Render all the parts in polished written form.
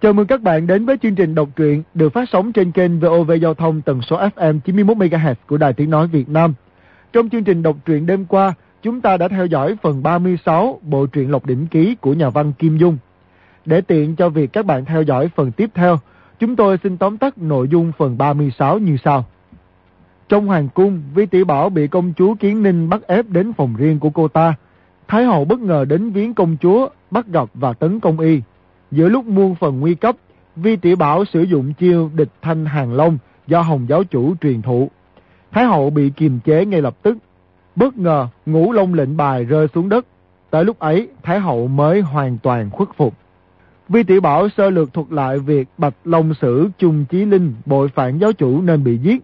Chào mừng các bạn đến với chương trình đọc truyện được phát sóng trên kênh VOV Giao thông tần số FM 91MHz của Đài Tiếng Nói Việt Nam. Trong chương trình đọc truyện đêm qua, chúng ta đã theo dõi phần 36 bộ truyện Lộc Đỉnh Ký của nhà văn Kim Dung. Để tiện cho việc các bạn theo dõi phần tiếp theo, chúng tôi xin tóm tắt nội dung phần 36 như sau. Trong hoàng cung, Vi Tiểu Bảo bị công chúa Kiến Ninh bắt ép đến phòng riêng của cô ta. Thái hậu bất ngờ đến viếng công chúa, bắt gặp và tấn công y. Giữa lúc muôn phần nguy cấp, Vi Tiểu Bảo sử dụng chiêu địch thanh hàng long do Hồng giáo chủ truyền thụ. Thái hậu bị kiềm chế ngay lập tức. Bất ngờ, Ngũ Long lệnh bài rơi xuống đất. Tới lúc ấy, Thái hậu mới hoàn toàn khuất phục. Vi Tiểu Bảo sơ lược thuật lại việc Bạch Long Sử Chung Chí Linh bội phản giáo chủ nên bị giết.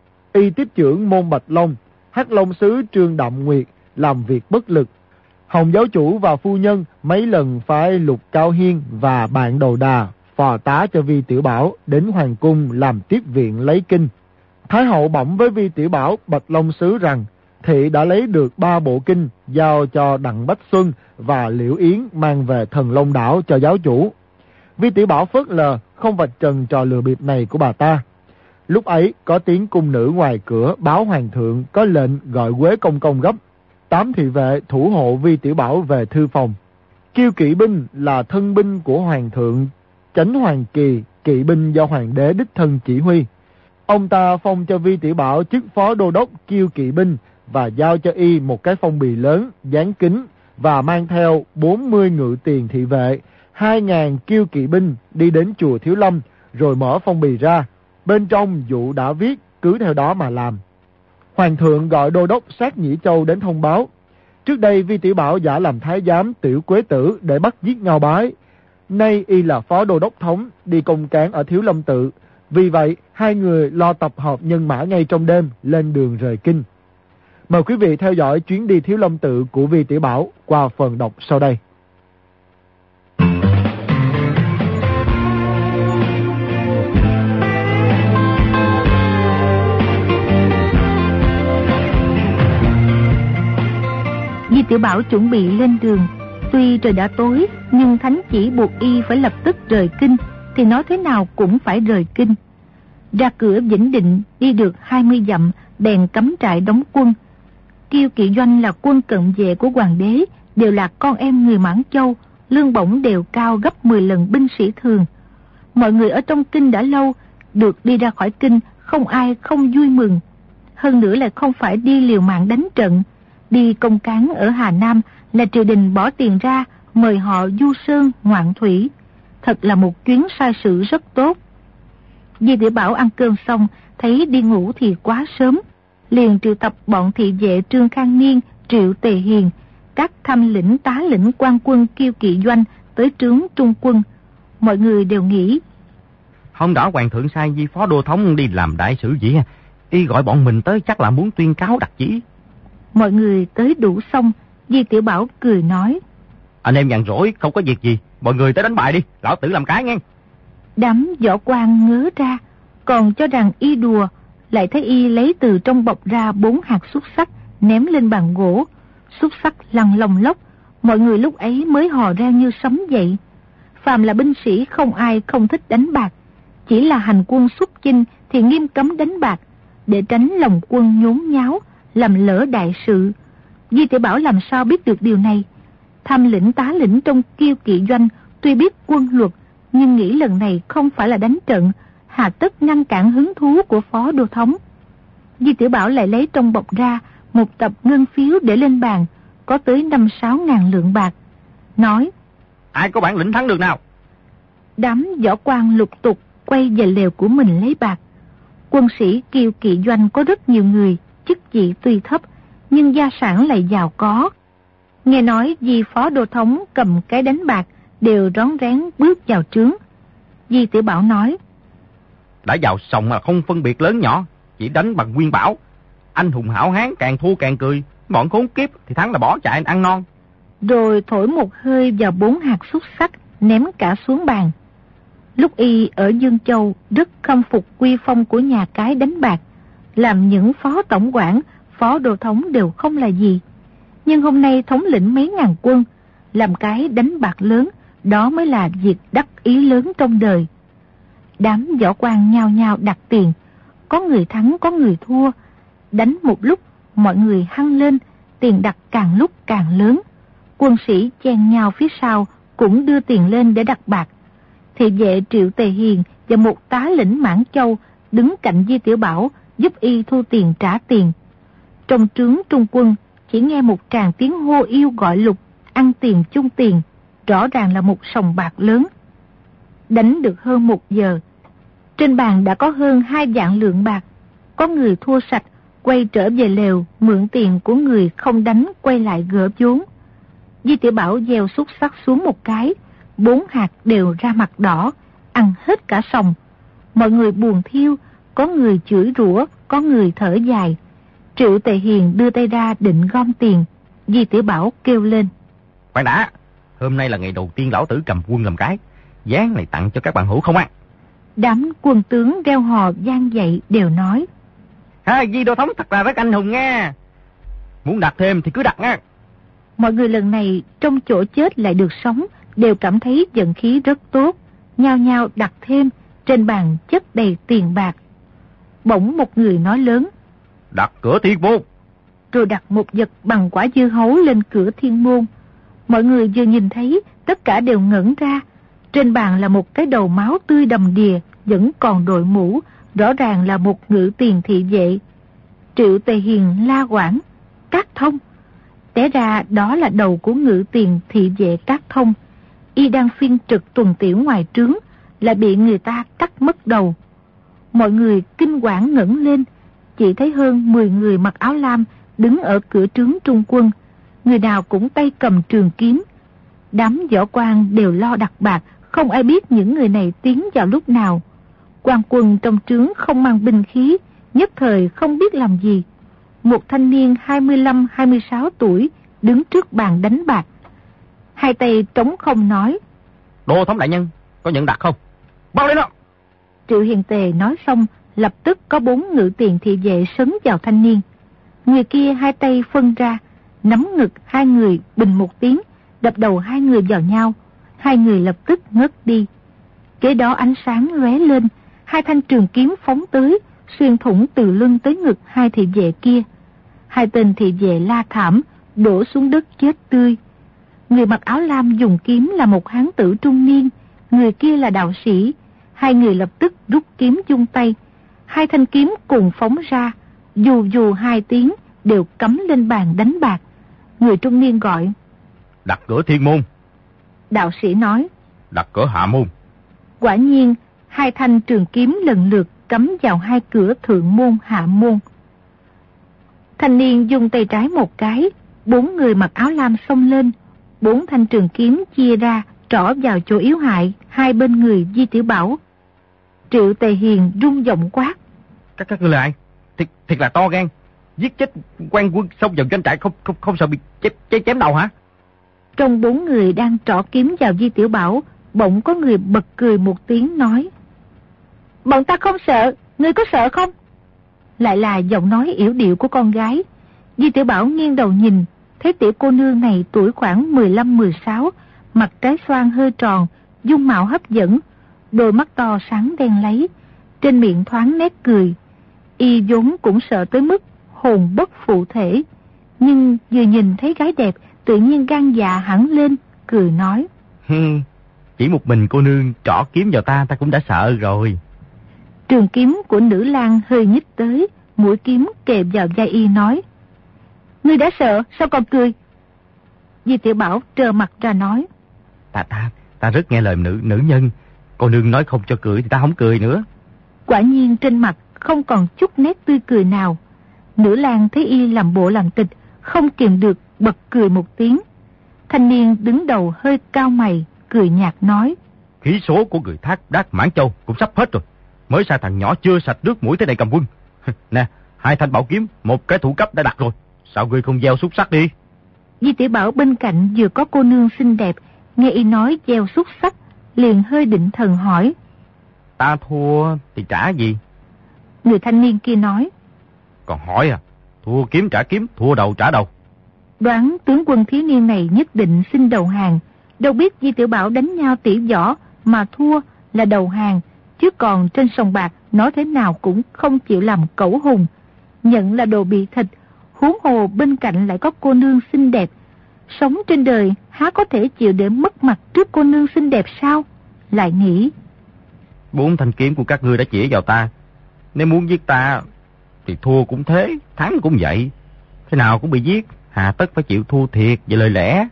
Y tiếp trưởng môn Bạch Long, Hắc Long Sứ Trương Đạm Nguyệt làm việc bất lực. Hồng giáo chủ và phu nhân mấy lần phái Lục Cao Hiên và bạn Đầu Đà phò tá cho Vi Tiểu Bảo đến hoàng cung làm tiếp viện lấy kinh. Thái hậu bẩm với Vi Tiểu Bảo Bạch Long Sứ rằng thị đã lấy được 3 bộ kinh giao cho Đặng Bách Xuân và Liễu Yến mang về Thần Long Đảo cho giáo chủ. Vi Tiểu Bảo phớt lờ không vạch trần trò lừa bịp này của bà ta. Lúc ấy có tiếng cung nữ ngoài cửa báo hoàng thượng có lệnh gọi Quế Công Công gấp. 8 thị vệ thủ hộ Vi Tiểu Bảo về thư phòng. Kiêu kỵ binh là thân binh của hoàng thượng Chánh Hoàng Kỳ, kỵ binh do hoàng đế đích thân chỉ huy. Ông ta phong cho Vi Tiểu Bảo chức phó đô đốc kiêu kỵ binh và giao cho y một cái phong bì lớn, dán kính và mang theo 40 ngự tiền thị vệ, 2.000 kiêu kỵ binh đi đến chùa Thiếu Lâm rồi mở phong bì ra. Bên trong dụ đã viết, cứ theo đó mà làm. Hoàng thượng gọi đô đốc Sát Nhĩ Châu đến thông báo. Trước đây Vi Tiểu Bảo giả làm thái giám Tiểu Quế Tử để bắt giết Ngao Bái. Nay y là phó đô đốc thống đi công cán ở Thiếu Lâm Tự. Vì vậy, hai người lo tập hợp nhân mã ngay trong đêm lên đường rời kinh. Mời quý vị theo dõi chuyến đi Thiếu Lâm Tự của Vi Tiểu Bảo qua phần đọc sau đây. Vi Tiểu Bảo chuẩn bị lên đường. Tuy trời đã tối, nhưng thánh chỉ buộc y phải lập tức rời kinh, thì nói thế nào cũng phải rời kinh. Ra cửa Vĩnh Định, đi được 20 dặm, bèn cắm trại đóng quân. Kiêu kỵ doanh là quân cận vệ của hoàng đế, đều là con em người Mãn Châu, lương bổng đều cao gấp 10 lần binh sĩ thường. Mọi người ở trong kinh đã lâu, được đi ra khỏi kinh, không ai không vui mừng. Hơn nữa là không phải đi liều mạng đánh trận. Đi công cán ở Hà Nam là triều đình bỏ tiền ra mời họ du sơn ngoạn thủy. Thật là một chuyến sai sự rất tốt. Vi Tiểu Bảo ăn cơm xong, thấy đi ngủ thì quá sớm, liền triệu tập bọn thị vệ Trương Khang Niên, Triệu Tề Hiền, các tham lĩnh tá lĩnh quan quân kiêu kỵ doanh tới trướng trung quân. Mọi người đều nghĩ, hôm đó hoàng thượng sai Vi phó đô thống đi làm đại sử gì, y gọi bọn mình tới chắc là muốn tuyên cáo đặc chỉ. Mọi người tới đủ xong, Vi Tiểu Bảo cười nói, anh em nhàn rỗi không có việc gì, mọi người tới đánh bài đi, lão tử làm cái nghe. Đám võ quan ngớ ra, còn cho rằng y đùa, lại thấy y lấy từ trong bọc ra 4 hạt xúc xắc ném lên bàn gỗ. Xúc xắc lăn lồng lốc, mọi người lúc ấy mới hò reo như sấm dậy. Phàm là binh sĩ không ai không thích đánh bạc, chỉ là hành quân xuất chinh thì nghiêm cấm đánh bạc, để tránh lòng quân nhốn nháo, làm lỡ đại sự. Vi Tiểu Bảo làm sao biết được điều này? Tham lĩnh tá lĩnh trong kiêu kỵ doanh tuy biết quân luật, nhưng nghĩ lần này không phải là đánh trận, hà tất ngăn cản hứng thú của phó đô thống. Vi Tiểu Bảo lại lấy trong bọc ra một tập ngân phiếu để lên bàn, có tới 5-6 ngàn lượng bạc, nói, ai có bản lĩnh thắng được nào? Đám võ quan lục tục quay về lều của mình lấy bạc. Quân sĩ kiêu kỵ doanh có rất nhiều người, chức vị tuy thấp, nhưng gia sản lại giàu có. Nghe nói vì phó đô thống cầm cái đánh bạc, đều rón rén bước vào trướng. Vi Tiểu Bảo nói, đã vào sòng mà không phân biệt lớn nhỏ, chỉ đánh bằng nguyên bảo. Anh hùng hảo hán càng thua càng cười, bọn khốn kiếp thì thắng là bỏ chạy ăn non. Rồi thổi một hơi vào 4 hạt xúc xắc, ném cả xuống bàn. Lúc y ở Dương Châu rất khâm phục quy phong của nhà cái đánh bạc, làm những phó tổng quản, phó đô thống đều không là gì. Nhưng hôm nay thống lĩnh mấy ngàn quân, làm cái đánh bạc lớn, đó mới là việc đắc ý lớn trong đời. Đám võ quan nhao nhao đặt tiền, có người thắng có người thua. Đánh một lúc, mọi người hăng lên, tiền đặt càng lúc càng lớn. Quân sĩ chen nhau phía sau cũng đưa tiền lên để đặt bạc. Thị vệ Triệu Tề Hiền và một tá lĩnh Mãn Châu đứng cạnh Di Tiểu Bảo giúp y thu tiền trả tiền. Trong trướng trung quân chỉ nghe một tràng tiếng hô yêu gọi lục, ăn tiền chung tiền, rõ ràng là một sòng bạc lớn. Đánh được hơn 1 giờ, trên bàn đã có hơn 2 vạn lượng bạc. Có người thua sạch, quay trở về lều mượn tiền của người không đánh, quay lại gỡ vốn. Di Tiểu Bảo gieo xúc xắc xuống một cái, 4 hạt đều ra mặt đỏ, ăn hết cả sòng. Mọi người buồn thiêu, có người chửi rủa, có người thở dài. Triệu Tề Hiền đưa tay ra định gom tiền. Di Tiểu Bảo kêu lên: Khoan đã, hôm nay là ngày đầu tiên lão tử cầm quân làm cái, ván này tặng cho các bạn hữu không ăn. Đám quân tướng reo hò vang dậy đều nói: Di Đô Thống thật là rất anh hùng nha, muốn đặt thêm thì cứ đặt nha. Mọi người lần này trong chỗ chết lại được sống, đều cảm thấy vận khí rất tốt, nhao nhao đặt thêm. Trên bàn chất đầy tiền bạc. Bỗng một người nói lớn: Đặt cửa thiên môn. Rồi đặt một vật bằng quả dưa hấu lên cửa thiên môn. Mọi người vừa nhìn thấy, tất cả đều ngẩn ra. Trên bàn là một cái đầu máu tươi đầm đìa, vẫn còn đội mũ, rõ ràng là một ngự tiền thị vệ. Triệu Tề Hiền la quảng: Cát Thông! Té ra đó là đầu của ngự tiền thị vệ Cát Thông. Y đang phiên trực tuần tiểu ngoài trướng, lại bị người ta cắt mất đầu. Mọi người kinh quản ngẩng lên, chỉ thấy hơn 10 người mặc áo lam đứng ở cửa trướng trung quân, người nào cũng tay cầm trường kiếm. Đám võ quan đều lo đặt bạc, không ai biết những người này tiến vào lúc nào. Quan quân trong trướng không mang binh khí, nhất thời không biết làm gì. Một thanh niên 25-26 tuổi đứng trước bàn đánh bạc, hai tay trống không nói: Đô Thống đại nhân, có nhận đặt không? Bao lên đó! Triệu Hiền Tề nói xong, lập tức có 4 ngự tiền thị vệ sấn vào thanh niên. Người kia hai tay phân ra, nắm ngực hai người bình một tiếng, đập đầu hai người vào nhau. Hai người lập tức ngất đi. Kế đó ánh sáng lóe lên, 2 thanh trường kiếm phóng tới, xuyên thủng từ lưng tới ngực hai thị vệ kia. 2 tên thị vệ la thảm, đổ xuống đất chết tươi. Người mặc áo lam dùng kiếm là một hán tử trung niên, người kia là đạo sĩ. Hai người lập tức rút kiếm chung tay, 2 thanh kiếm cùng phóng ra, dù dù 2 tiếng đều cắm lên bàn đánh bạc. Người trung niên gọi: Đặt cửa thiên môn. Đạo sĩ nói: Đặt cửa hạ môn. Quả nhiên 2 thanh trường kiếm lần lượt cắm vào 2 cửa thượng môn hạ môn. Thanh niên dùng tay trái một cái, 4 người mặc áo lam xông lên, 4 thanh trường kiếm chia ra trỏ vào chỗ yếu hại hai bên người Di Tiểu Bảo. Triệu Tề Hiền rung giọng quát: Các ngươi là ai? Thiệt là to gan, giết chết quan quân xông vào doanh trại không sợ bị chém đầu hả? Trong 4 người đang trỏ kiếm vào Di Tiểu Bảo, bỗng có người bật cười một tiếng nói: Bọn ta không sợ, ngươi có sợ không? Lại là giọng nói yểu điệu của con gái. Di Tiểu Bảo nghiêng đầu nhìn, thấy tiểu cô nương này tuổi khoảng 15-16, mặt trái xoan hơi tròn, dung mạo hấp dẫn, đôi mắt to sáng đen láy, trên miệng thoáng nét cười. Y vốn cũng sợ tới mức hồn bất phụ thể, nhưng vừa nhìn thấy gái đẹp, tự nhiên gan dạ hẳn lên, cười nói: Chỉ một mình cô nương trỏ kiếm vào ta cũng đã sợ rồi. Trường kiếm của nữ lang hơi nhích tới, mũi kiếm kề vào vai y nói: Ngươi đã sợ, sao còn cười? Di Tiểu Bảo trơ mặt ra nói: Ta rất nghe lời nữ nhân. Cô nương nói không cho cười thì ta không cười nữa. Quả nhiên trên mặt không còn chút nét tươi cười nào. Nữ lang thấy y làm bộ làm tịch, không kìm được bật cười một tiếng. Thanh niên đứng đầu hơi cao mày, cười nhạt nói: Khí số của người Thác Đát Mãn Châu cũng sắp hết rồi, mới sai thằng nhỏ chưa sạch nước mũi tới đây cầm quân. Nè, 2 thanh bảo kiếm, 1 cái thủ cấp đã đặt rồi, sao ngươi không gieo xúc sắc đi? Di Tiểu Bảo bên cạnh vừa có cô nương xinh đẹp, nghe y nói gieo xúc sắc, liền hơi định thần hỏi: Ta thua thì trả gì? Người thanh niên kia nói: Còn hỏi à? Thua kiếm trả kiếm, thua đầu trả đầu. Đoán tướng quân thiếu niên này nhất định xin đầu hàng, Đâu biết Di Tiểu Bảo đánh nhau tỉ võ mà thua là đầu hàng, chứ còn trên sòng bạc nói thế nào cũng không chịu làm cẩu hùng, nhận là đồ bị thịt. Huống hồ bên cạnh lại có cô nương xinh đẹp, sống trên đời há có thể chịu để mất mặt trước cô nương xinh đẹp sao? Lại nghĩ, 4 thanh kiếm của các ngươi đã chỉ vào ta, nếu muốn giết ta thì thua cũng thế, thắng cũng vậy, thế nào cũng bị giết, hà tất phải chịu thua thiệt về lời lẽ.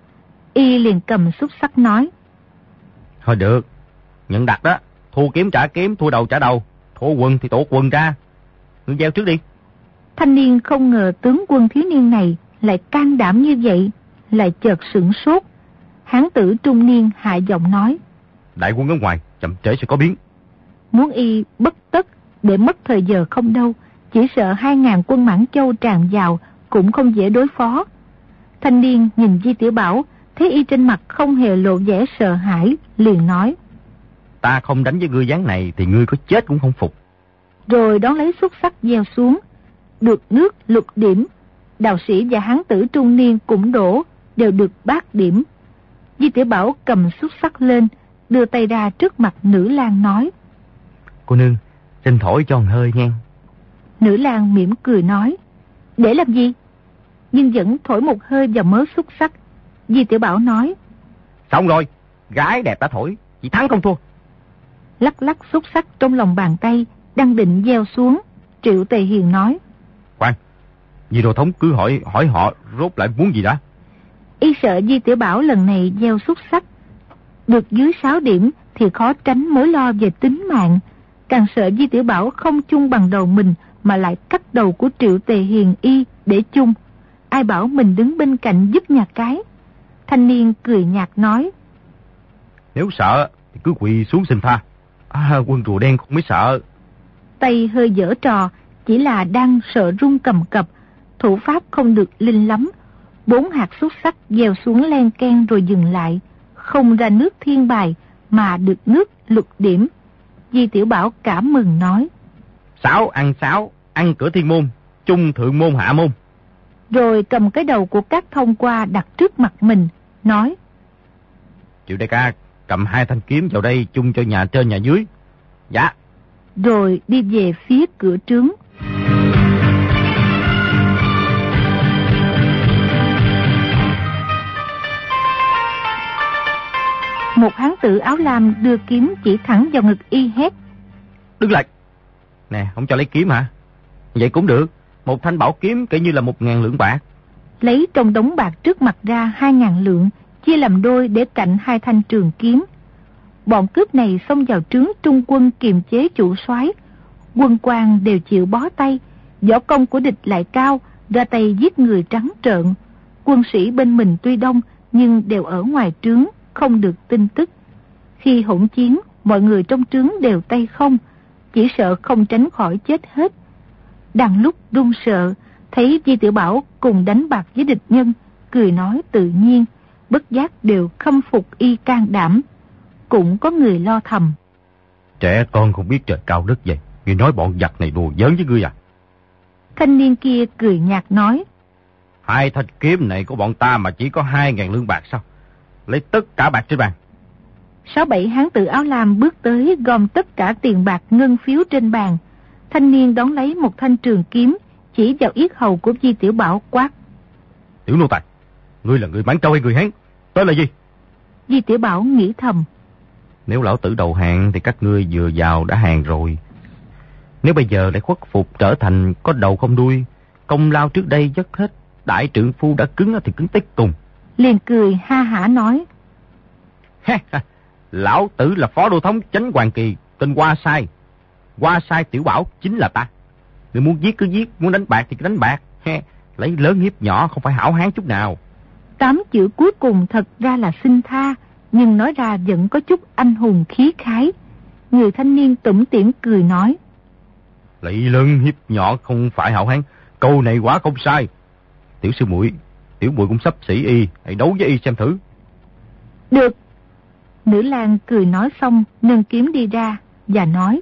Y liền cầm xúc xắc nói, thôi được, nhận đặt đó, thua kiếm trả kiếm, thua đầu trả đầu, thua quần thì tổ quần ra, ngươi gieo trước đi. Thanh niên không ngờ tướng quân thiếu niên này lại can đảm như vậy, lại chợt sửng sốt. Hán tử trung niên hạ giọng nói, đại quân ở ngoài, chậm trễ sẽ có biến. Muốn y bất tất để mất thời giờ không đâu, chỉ sợ 2.000 quân Mãn Châu tràn vào cũng không dễ đối phó. Thanh niên nhìn Di Tiểu Bảo, thấy y trên mặt không hề lộ vẻ sợ hãi, liền nói, ta không đánh với ngươi dáng này thì ngươi có chết cũng không phục. Rồi đón lấy xúc sắc gieo xuống, được nước lục điểm. Đạo sĩ và hán tử trung niên cũng đổ, đều được bát điểm. Di Tiểu Bảo cầm xúc sắc lên, đưa tay ra trước mặt nữ lang nói, cô nương, xin thổi cho một hơi nghe. Nữ lang mỉm cười nói, để làm gì? Nhưng vẫn thổi một hơi vào mớ xúc sắc. Di Tiểu Bảo nói, xong rồi, gái đẹp đã thổi, chỉ thắng không thua. Lắc lắc xúc sắc trong lòng bàn tay, đang định gieo xuống. Triệu Tề Hiền nói, khoan, Di Đô Thống cứ hỏi họ rốt lại muốn gì đã. Y sợ Di Tiểu Bảo lần này gieo xúc sắc được dưới 6 điểm thì khó tránh mối lo về tính mạng, càng sợ Di Tiểu Bảo không chung bằng đầu mình mà lại cắt đầu của Triệu Tề Hiền y để chung. Ai bảo mình đứng bên cạnh giúp nhà cái. Thanh niên cười nhạt nói, nếu sợ thì cứ quỳ xuống xin tha. Quân rùa đen không mới sợ. Tay hơi giở trò, chỉ là đang sợ run cầm cập, thủ pháp không được linh lắm. 4 hạt xúc sắc gieo xuống len keng rồi dừng lại, không ra nước thiên bài mà được nước lục điểm. Di Tiểu Bảo cảm mừng nói, 6 ăn cửa thiên môn, chung thượng môn hạ môn. Rồi cầm cái đầu của các thông qua đặt trước mặt mình, nói, Triệu đại ca cầm 2 thanh kiếm vào đây chung cho nhà trên nhà dưới. Dạ. Rồi đi về phía cửa trướng. Một hán tử áo lam đưa kiếm chỉ thẳng vào ngực y hét, đứng lại. Nè, không cho lấy kiếm hả? Vậy cũng được, một thanh bảo kiếm kể như là 1.000 lượng bạc. Lấy trong đống bạc trước mặt ra 2.000 lượng, chia làm đôi để cạnh 2 thanh trường kiếm. Bọn cướp này xông vào trướng trung quân kiềm chế chủ soái, quân quan đều chịu bó tay. Võ công của địch lại cao, ra tay giết người trắng trợn. Quân sĩ bên mình tuy đông nhưng đều ở ngoài trướng, không được tin tức. Khi hỗn chiến, mọi người trong trướng đều tay không, chỉ sợ không tránh khỏi chết hết. Đang lúc run sợ, thấy Di Tiểu Bảo cùng đánh bạc với địch nhân, cười nói tự nhiên, bất giác đều khâm phục y can đảm. Cũng có người lo thầm, trẻ con không biết trời cao đất dày, ngươi nói bọn giặc này đùa giỡn với ngươi à? Thanh niên kia cười nhạt nói, 2 thanh kiếm này của bọn ta mà chỉ có 2.000 lượng bạc sao? Lấy tất cả bạc trên bàn. 6-7 hán tử áo lam bước tới gom tất cả tiền bạc ngân phiếu trên bàn. Thanh niên đón lấy một thanh trường kiếm, chỉ vào yết hầu của Di Tiểu Bảo quát, tiểu nô tài, ngươi là người Mãn Châu hay người Hán? Tên là gì? Di Tiểu Bảo nghĩ thầm, nếu lão tử đầu hàng thì các ngươi vừa vào đã hàng rồi. Nếu bây giờ lại khuất phục trở thành có đầu không đuôi, công lao trước đây dứt hết, đại trượng phu đã cứng thì cứng tới cùng. Liền cười ha hả nói, lão tử là phó đô thống Chánh Hoàng Kỳ, tên Hoa Sai. Hoa Sai Tiểu Bảo chính là ta. Ngươi muốn giết cứ giết, muốn đánh bạc thì cứ đánh bạc. Lấy lớn hiếp nhỏ không phải hảo hán chút nào. 8 chữ cuối cùng thật ra là xin tha, nhưng nói ra vẫn có chút anh hùng khí khái. Người thanh niên tủm tỉm cười nói, lấy lớn hiếp nhỏ không phải hảo hán, câu này quá không sai. Tiểu sư muội, tiểu muội cũng sắp xỉ y, hãy đấu với y xem thử. Được. Nữ lang cười nói xong nâng kiếm đi ra và nói,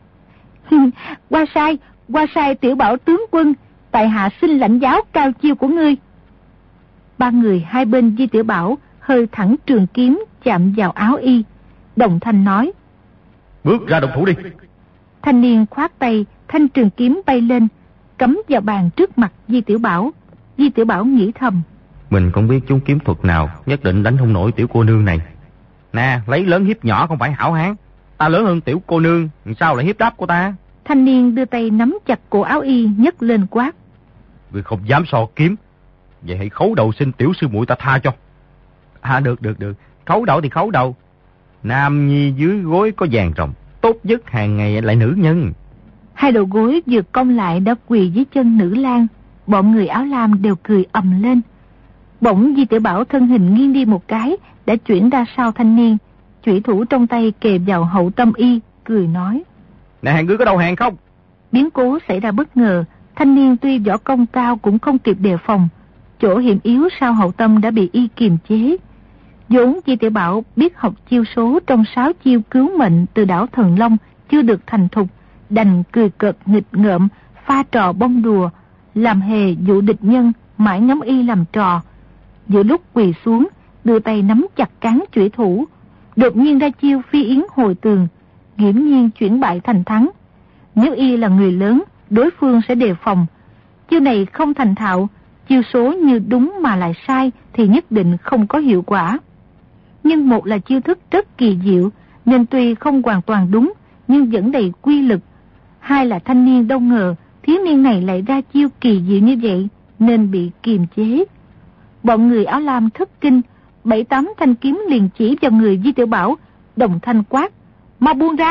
Hoa Sai Tiểu Bảo tướng quân, tại hạ xin lãnh giáo cao chiêu của ngươi. 3 người hai bên Di Tiểu Bảo hơi thẳng trường kiếm chạm vào áo y. Đồng thanh nói: bước ra động thủ đi. Thanh niên khoát tay, thanh trường kiếm bay lên, cắm vào bàn trước mặt Di Tiểu Bảo. Di Tiểu Bảo nghĩ thầm: mình không biết chúng kiếm thuật nào, nhất định đánh không nổi tiểu cô nương này. Nè, lấy lớn hiếp nhỏ không phải hảo hán. Ta lớn hơn tiểu cô nương, sao lại hiếp đáp của ta? Thanh niên đưa tay nắm chặt cổ áo y, nhấc lên quát: Ngươi không dám so kiếm, vậy hãy khấu đầu xin tiểu sư muội ta tha cho. Được. Khấu đầu thì khấu đầu. Nam nhi dưới gối có vàng rồng, tốt nhất hàng ngày lại nữ nhân. Hai đầu gối vừa cong lại đã quỳ dưới chân nữ lang. Bọn người áo lam đều cười ầm lên. Bỗng Di Tiểu Bảo thân hình nghiêng đi một cái, đã chuyển ra sau thanh niên, chủy thủ trong tay kề vào hậu tâm y, cười nói: Nè, ngươi có đầu hàng không? Biến cố xảy ra bất ngờ. Thanh niên tuy võ công cao cũng không kịp đề phòng. Chỗ hiểm yếu sau hậu tâm đã bị y kiềm chế. vốn Di Tiểu Bảo biết học chiêu số trong 6 chiêu cứu mệnh từ đảo Thần Long chưa được thành thục, đành cười cợt nghịch ngợm, pha trò bông đùa, làm hề dụ địch nhân, mãi ngắm y làm trò. Giữa lúc quỳ xuống, đưa tay nắm chặt cán chủy thủ, đột nhiên ra chiêu phi yến hồi tường, nghiễm nhiên chuyển bại thành thắng. Nếu y là người lớn, đối phương sẽ đề phòng. Chiêu này không thành thạo, chiêu số như đúng mà lại sai thì nhất định không có hiệu quả. Nhưng một là chiêu thức rất kỳ diệu, nên tuy không hoàn toàn đúng, nhưng vẫn đầy quy lực. Hai là thanh niên đâu ngờ thiếu niên này lại ra chiêu kỳ diệu như vậy, nên bị kiềm chế. Bọn người áo lam thất kinh, 7-8 thanh kiếm liền chỉ vào người Di Tiểu Bảo, đồng thanh quát: mau buông ra!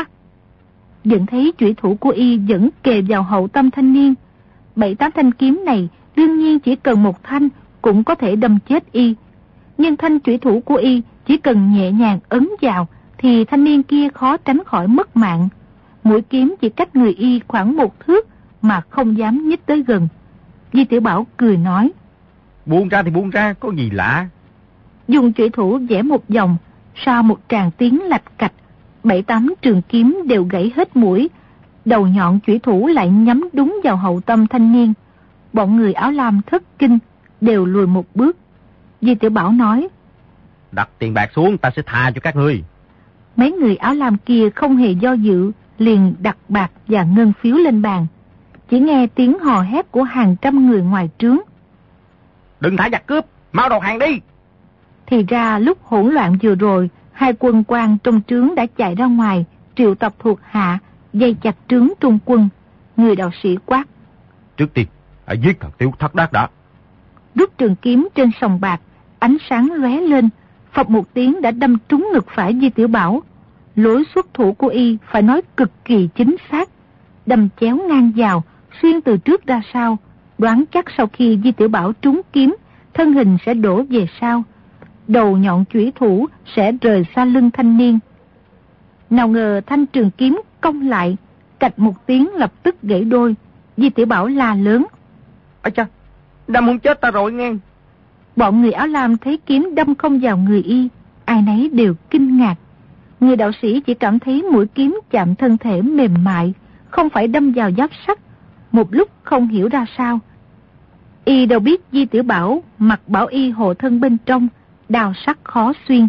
Vẫn thấy chủy thủ của y vẫn kề vào hậu tâm thanh niên. 7-8 thanh kiếm này đương nhiên chỉ cần một thanh cũng có thể đâm chết y, nhưng thanh chủy thủ của y chỉ cần nhẹ nhàng ấn vào thì thanh niên kia khó tránh khỏi mất mạng. Mũi kiếm chỉ cách người y khoảng 1 thước mà không dám nhích tới gần. Di Tiểu Bảo cười nói: buông ra thì buông ra, có gì lạ. Dùng chủy thủ vẽ một vòng, sau một tràng tiếng lạch cạch, 7-8 trường kiếm đều gãy hết mũi. Đầu nhọn chủy thủ lại nhắm đúng vào hậu tâm thanh niên. Bọn người áo lam thất kinh, đều lùi một bước. Di Tiểu Bảo nói: đặt tiền bạc xuống, ta sẽ tha cho các ngươi. Mấy người áo lam kia không hề do dự, liền đặt bạc và ngân phiếu lên bàn. Chỉ nghe tiếng hò hét của hàng trăm người ngoài trướng: đừng thả giặc cướp, mau đầu hàng đi. Thì ra lúc hỗn loạn vừa rồi, hai quân quan trong trướng đã chạy ra ngoài, triệu tập thuộc hạ, dây chặt trướng trung quân. Người đạo sĩ quát: trước tiên hãy giết thằng Tiểu Thất Đát đã. Rút trường kiếm trên sòng bạc, ánh sáng lóe lên, phập một tiếng đã đâm trúng ngực phải Di Tiểu Bảo. Lối xuất thủ của y phải nói cực kỳ chính xác, đâm chéo ngang vào, xuyên từ trước ra sau. Đoán chắc sau khi Di Tiểu Bảo trúng kiếm, thân hình sẽ đổ về sau, đầu nhọn chủy thủ sẽ rời xa lưng thanh niên. Nào ngờ thanh trường kiếm cong lại, cạch một tiếng lập tức gãy đôi. Di Tiểu Bảo la lớn: ây cha, đâm không chết ta rồi nghe. Bọn người áo lam thấy kiếm đâm không vào người y, ai nấy đều kinh ngạc. Người đạo sĩ chỉ cảm thấy mũi kiếm chạm thân thể mềm mại, không phải đâm vào giáp sắt. Một lúc không hiểu ra sao. Y đâu biết Di Tiểu Bảo mặc bảo y hộ thân bên trong, đao sắc khó xuyên.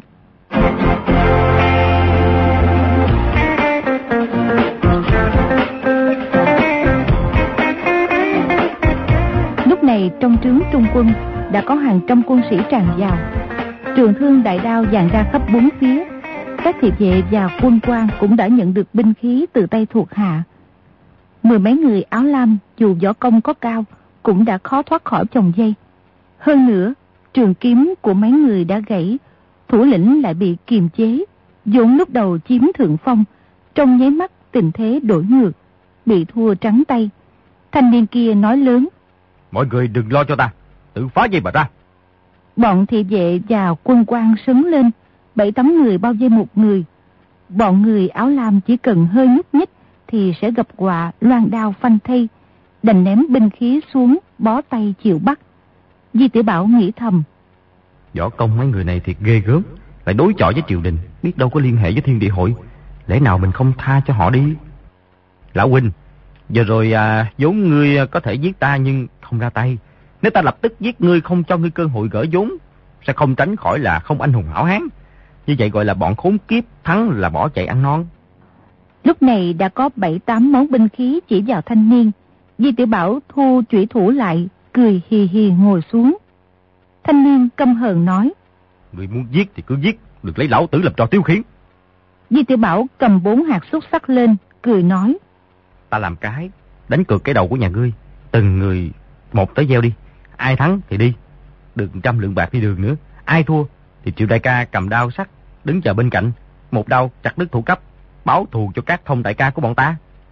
Lúc này trong trướng trung quân đã có hàng trăm quân sĩ tràn vào. Trường thương đại đao dàn ra khắp bốn phía. Các thị vệ và quân quan cũng đã nhận được binh khí từ tay thuộc hạ. 10 mấy người áo lam dù võ công có cao cũng đã khó thoát khỏi chồng dây. Hơn nữa, trường kiếm của mấy người đã gãy, thủ lĩnh lại bị kiềm chế, vốn lúc đầu chiếm thượng phong, trong nháy mắt tình thế đổi ngược, bị thua trắng tay. Thanh niên kia nói lớn: mọi người đừng lo cho ta, tự phá dây mà ra. Bọn thị vệ và quân quan sấn lên, 7-8 người bao vây một người. Bọn người áo lam chỉ cần hơi nhúc nhích thì sẽ gặp họa loan đao phanh thây, đành ném binh khí xuống, bó tay chịu bắt. Di Tiểu Bảo nghĩ thầm: võ công mấy người này thiệt ghê gớm, lại đối chọi với triều đình, biết đâu có liên hệ với thiên địa hội, lẽ nào mình không tha cho họ đi. Lão huynh, giờ rồi vốn ngươi có thể giết ta nhưng không ra tay. Nếu ta lập tức giết ngươi, không cho ngươi cơ hội gỡ vốn, sẽ không tránh khỏi là không anh hùng hảo hán. Như vậy gọi là bọn khốn kiếp, thắng là bỏ chạy ăn non. Lúc này đã có 7-8 món binh khí chỉ vào thanh niên. Di Tiểu Bảo thu chủy thủ lại, cười hì hì ngồi xuống. Thanh niên căm hờn nói: Người muốn giết thì cứ giết, đừng lấy lão tử làm trò tiêu khiển. Di Tiểu Bảo cầm 4 hạt xúc xắc lên, cười nói: Ta làm cái, đánh cược cái đầu của nhà ngươi, từng người một tới gieo đi. Ai thắng thì đi, được 100 lượng bạc đi đường nữa. Ai thua thì Triệu đại ca cầm đao sắt đứng chờ bên cạnh, một đao chặt đứt thủ cấp, báo thù cho các thông đại ca của bọn ta.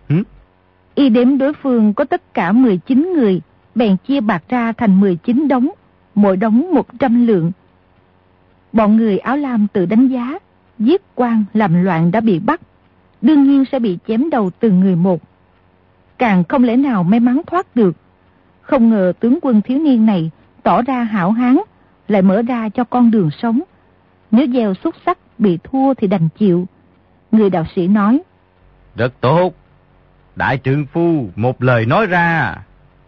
Y đếm đối phương có tất cả 19 người, bèn chia bạc ra thành 19 đống, mỗi đống 100 lượng. Bọn người áo lam tự đánh giá, giết quan làm loạn đã bị bắt, đương nhiên sẽ bị chém đầu từng người một. Càng không lẽ nào may mắn thoát được. Không ngờ tướng quân thiếu niên này tỏ ra hảo hán, lại mở ra cho con đường sống. Nếu gieo xúc xắc bị thua thì đành chịu. Người đạo sĩ nói: Rất tốt, đại trượng phu một lời nói ra.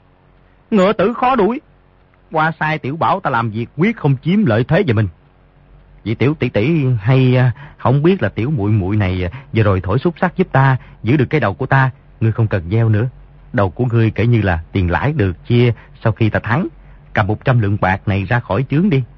Ngựa tử khó đuổi, qua sai Tiểu Bảo ta làm việc quyết không chiếm lợi thế về mình. Vì Tiểu tỷ tỷ hay không biết là tiểu muội muội này vừa rồi thổi xúc xắc giúp ta giữ được cái đầu của ta. Ngươi không cần gieo nữa, đầu của ngươi kể như là tiền lãi được chia sau khi ta thắng. Cầm 100 lượng bạc này ra khỏi chướng đi.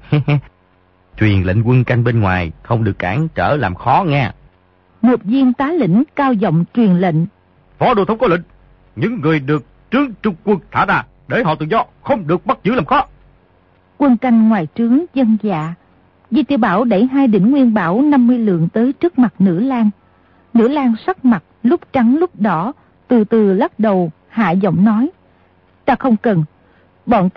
Truyền lệnh quân canh bên ngoài không được cản trở làm khó nghe. Một viên tá lĩnh cao giọng truyền lệnh: Phó đô thống có lệnh, những người được trướng trung quân thả ra, để họ tự do, không được bắt giữ làm khó. Quân canh ngoài trướng dân dạ. Di Tiểu Bảo đẩy 2 đỉnh nguyên bảo 50 lượng tới trước mặt Nữ Lang. Nữ Lang sắc mặt lúc trắng lúc đỏ, từ từ lắc đầu, hạ giọng nói: Ta không cần. Bọn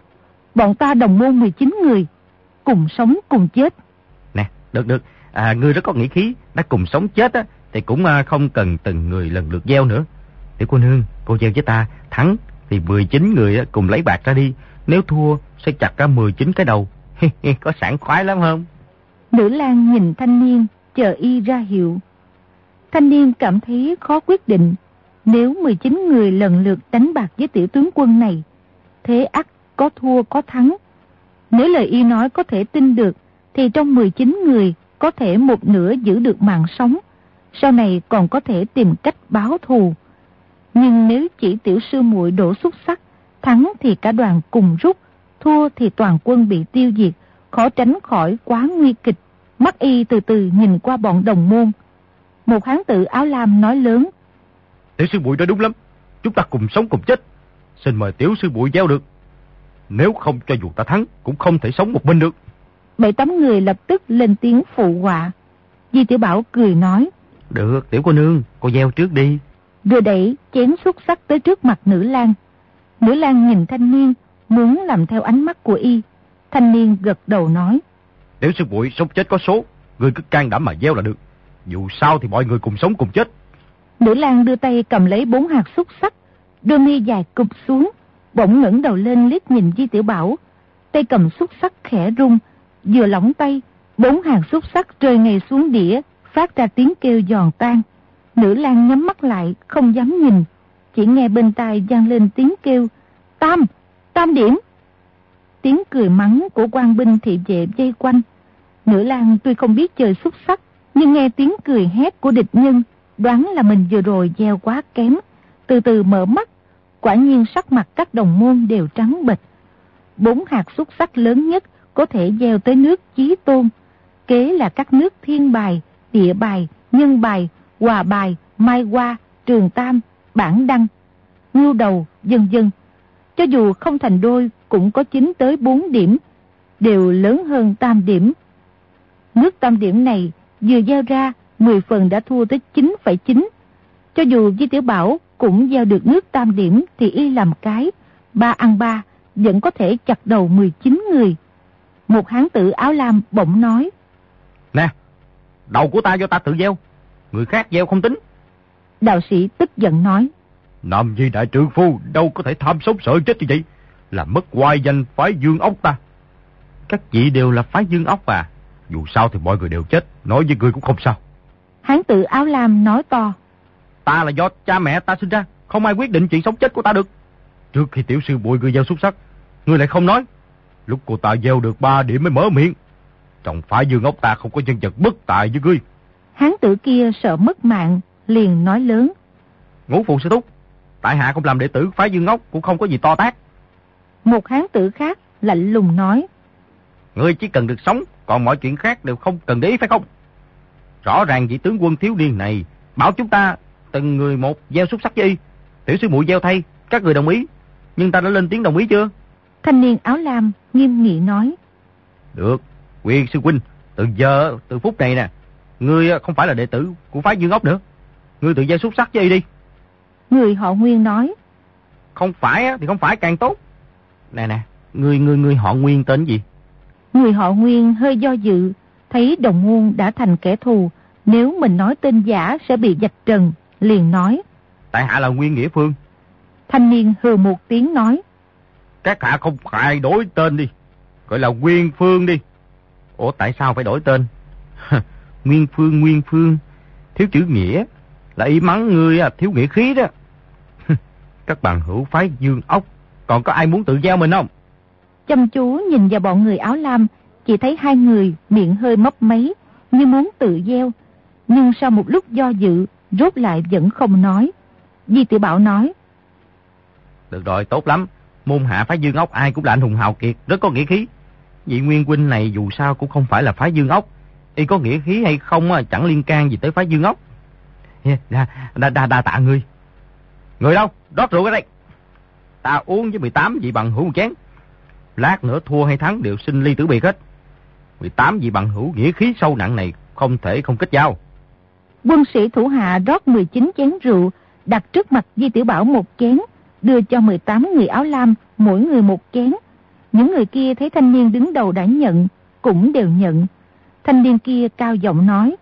ta đồng môn 19 người, cùng sống cùng chết. Nè, được. Ngươi rất có nghĩa khí, đã cùng sống chết á, thì cũng không cần từng người lần lượt gieo nữa. Tiểu cô nương, cô gieo với ta, thắng thì 19 người cùng lấy bạc ra đi. Nếu thua sẽ chặt ra 19 cái đầu. Có sảng khoái lắm không? Nữ Lang nhìn thanh niên, chờ y ra hiệu. Thanh niên cảm thấy khó quyết định. Nếu 19 người lần lượt đánh bạc với tiểu tướng quân này, thế ắt có thua có thắng. Nếu lời y nói có thể tin được, thì trong 19 người có thể một nửa giữ được mạng sống, sau này còn có thể tìm cách báo thù. Nhưng nếu chỉ tiểu sư muội đổ xúc xắc, thắng thì cả đoàn cùng rút, thua thì toàn quân bị tiêu diệt, khó tránh khỏi quá nguy kịch. Mắt y từ từ nhìn qua bọn đồng môn. Một hán tử áo lam nói lớn: Tiểu sư muội nói đúng lắm, chúng ta cùng sống cùng chết. Xin mời tiểu sư muội gieo được. Nếu không cho dù ta thắng, cũng không thể sống một mình được. 7-8 người lập tức lên tiếng phụ họa. Di Tiểu Bảo cười nói: Được, tiểu cô nương, cô gieo trước đi. Rồi đẩy chén xúc xắc tới trước mặt Nữ Lang. Nữ Lang nhìn thanh niên, muốn làm theo ánh mắt của y. Thanh niên gật đầu nói: Tiểu sư muội sống chết có số, ngươi cứ can đảm mà gieo là được. Dù sao thì mọi người cùng sống cùng chết. Nữ Lang đưa tay cầm lấy 4 hạt xúc xắc, đôi mi dài cụp xuống, bỗng ngẩng đầu lên liếc nhìn Di Tiểu Bảo. Tay cầm xúc xắc khẽ rung, vừa lỏng tay, 4 hạt xúc xắc rơi ngay xuống đĩa, phát ra tiếng kêu giòn tan. Nữ Lang nhắm mắt lại, không dám nhìn, chỉ nghe bên tai vang lên tiếng kêu: Tam điểm. Tiếng cười mắng của quan binh thị vệ vây quanh. Nữ Lang tuy không biết chơi xúc xắc, nhưng nghe tiếng cười hét của địch nhân, đoán là mình vừa rồi gieo quá kém. Từ từ mở mắt, quả nhiên sắc mặt các đồng môn đều trắng bệch. 4 hạt xúc xắc lớn nhất có thể gieo tới nước Chí Tôn, kế là các nước Thiên Bài, Địa Bài, Nhân Bài, Hòa Bài, Mai Hoa, Trường Tam, Bản Đăng, Ngưu Đầu, vân vân. Cho dù không thành đôi cũng có 9 tới 4 điểm, đều lớn hơn Tam điểm. Nước Tam điểm này vừa gieo ra 10 phần đã thua tới 9,9. Cho dù Di Tiểu Bảo cũng gieo được nước Tam điểm thì y làm cái 3 ăn 3 vẫn có thể chặt đầu 19 người. Một hán tử áo lam bỗng nói: Nè, đầu của ta do ta tự gieo, người khác gieo không tính. Đạo sĩ tức giận nói: Nam Di đại trượng phu đâu có thể tham sống sợ chết như vậy, làm mất oai danh phái Dương Ốc ta. Các vị đều là phái Dương Ốc à? Dù sao thì mọi người đều chết, nói với người cũng không sao. Hán tử áo lam nói to: Ta là do cha mẹ ta sinh ra, không ai quyết định chuyện sống chết của ta được. Trước khi tiểu sư muội người gieo xúc xắc, ngươi lại không nói. Lúc cô ta gieo được 3 điểm mới mở miệng. Trong phái Dương Ốc ta không có nhân vật bất tài với ngươi. Hán tử kia sợ mất mạng, liền nói lớn. Ngũ phụ sư thúc, tại hạ không làm đệ tử phái Dương Ốc cũng không có gì to tát. Một hán tử khác lạnh lùng nói. Ngươi chỉ cần được sống, còn mọi chuyện khác đều không cần để ý phải không? Rõ ràng vị tướng quân thiếu niên này bảo chúng ta từng người một gieo xúc sắc với y. Tiểu sư muội gieo thay, các người đồng ý, nhưng ta đã lên tiếng đồng ý chưa? Thanh niên áo lam nghiêm nghị nói. Được, Nguyên sư huynh, từ phút này nè, ngươi không phải là đệ tử của phái Dương Ốc nữa. Ngươi tự gieo xúc sắc với y đi. Người họ Nguyên nói. Không phải thì không phải càng tốt. Nè, ngươi họ Nguyên tên gì? Người họ Nguyên hơi do dự, thấy đồng môn đã thành kẻ thù, nếu mình nói tên giả sẽ bị vạch trần, liền nói. Tại hạ là Nguyên Nghĩa Phương. Thanh niên hừ một tiếng nói. Các hạ không phải đổi tên đi, gọi là Nguyên Phương đi. Ủa tại sao phải đổi tên? Nguyên Phương, thiếu chữ nghĩa, là ý mắng ngươi thiếu nghĩa khí đó. Các bạn hữu phái Dương Ốc, còn có ai muốn tự gieo mình không? Chăm chú nhìn vào bọn người áo lam, chỉ thấy hai người miệng hơi mấp máy, như muốn tự gieo. Nhưng sau một lúc do dự, rốt lại vẫn không nói. Di Tiểu Bảo nói. Được rồi, tốt lắm. Môn hạ phái Dương Ốc ai cũng là anh hùng hào kiệt, rất có nghĩa khí. Vị Nguyên huynh này dù sao cũng không phải là phái Dương Ốc. Y có nghĩa khí hay không chẳng liên can gì tới phái Dương Ốc. Đa tạ ngươi. Người đâu? Rót rượu ở đây. Ta uống với 18 vị bằng hữu một chén. Lát nữa thua hay thắng đều xin ly tử biệt hết. 18 vị bằng hữu nghĩa khí sâu nặng này không thể không kết giao. Quân sĩ thủ hạ rót 19 chén rượu, đặt trước mặt Di Tiểu Bảo một chén, đưa cho 18 người áo lam mỗi người một chén. Những người kia thấy thanh niên đứng đầu đã nhận, cũng đều nhận. Thanh niên kia cao giọng nói.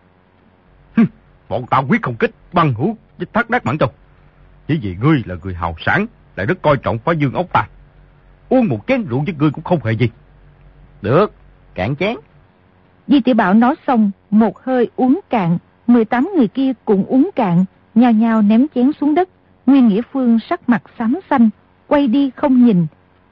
Bọn tao quyết không kích bằng hữu với Thác Đát Mãn Châu. Chỉ vì ngươi là người hào sản, lại rất coi trọng phái Dương Ốc ta. Uống một chén rượu với ngươi cũng không hề gì. Được, cạn chén. Di Tiểu Bảo nói xong, một hơi uống cạn, 18 người kia cũng uống cạn, nhao nhao ném chén xuống đất. Nguyên Nghĩa Phương sắc mặt xám xanh, quay đi không nhìn.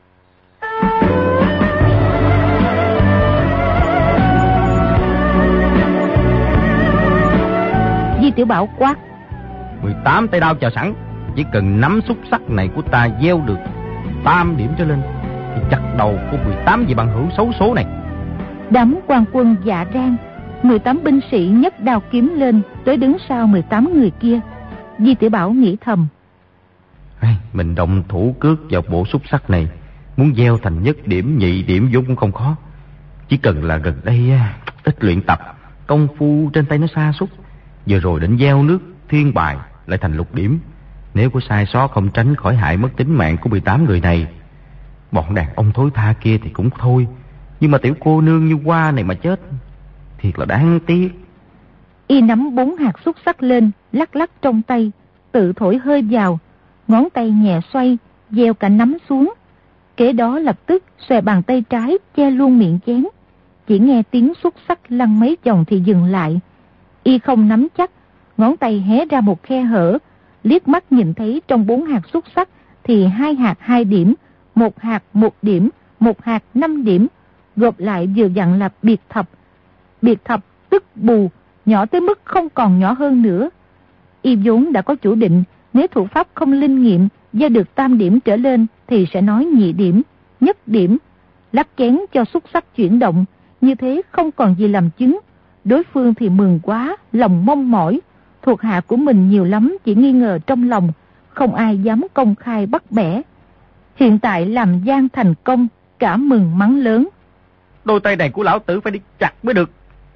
Di Tiểu Bảo quát. 18 tay đao chờ sẵn, chỉ cần nắm xúc sắc này của ta gieo được 3 điểm trở lên thì chặt đầu của 18 vị bằng hữu xấu số này. Đám quan quân dạ rang, 18 binh sĩ nhấc đao kiếm lên, tới đứng sau 18 người kia. Di Tiểu Bảo nghĩ thầm. Mình động thủ cước vào bộ xúc sắc này, muốn gieo thành nhất điểm nhị điểm vốn cũng không khó. Chỉ cần là gần đây ít luyện tập, công phu trên tay nó sa sút. Vừa rồi định gieo nước thiên bài lại thành lục điểm. Nếu có sai sót không tránh khỏi hại mất tính mạng của 18 người này. Bọn đàn ông thối tha kia thì cũng thôi, nhưng mà tiểu cô nương như Hoa này mà chết, thiệt là đáng tiếc. Y nắm 4 hạt xúc sắc lên, lắc lắc trong tay, tự thổi hơi vào, ngón tay nhẹ xoay, gieo cả nắm xuống. Kế đó lập tức xòe bàn tay trái che luôn miệng chén. Chỉ nghe tiếng xúc sắc lăn mấy vòng thì dừng lại. Y không nắm chắc, ngón tay hé ra một khe hở, liếc mắt nhìn thấy trong 4 hạt xúc sắc thì 2 hạt 2 điểm, 1 hạt 1 điểm, 1 hạt 5 điểm, gộp lại vừa dặn là biệt thập. Biệt thập tức bù, nhỏ tới mức không còn nhỏ hơn nữa. Y vốn đã có chủ định, nếu thủ pháp không linh nghiệm, gieo được tam điểm trở lên thì sẽ nói nhị điểm, nhất điểm, lắc chén cho xúc sắc chuyển động, như thế không còn gì làm chứng. Đối phương thì mừng quá, lòng mong mỏi. Thuộc hạ của mình nhiều lắm chỉ nghi ngờ trong lòng, không ai dám công khai bắt bẻ. Hiện tại làm gian thành công, cả mừng mắng lớn. Đôi tay này của lão tử phải đi chặt mới được.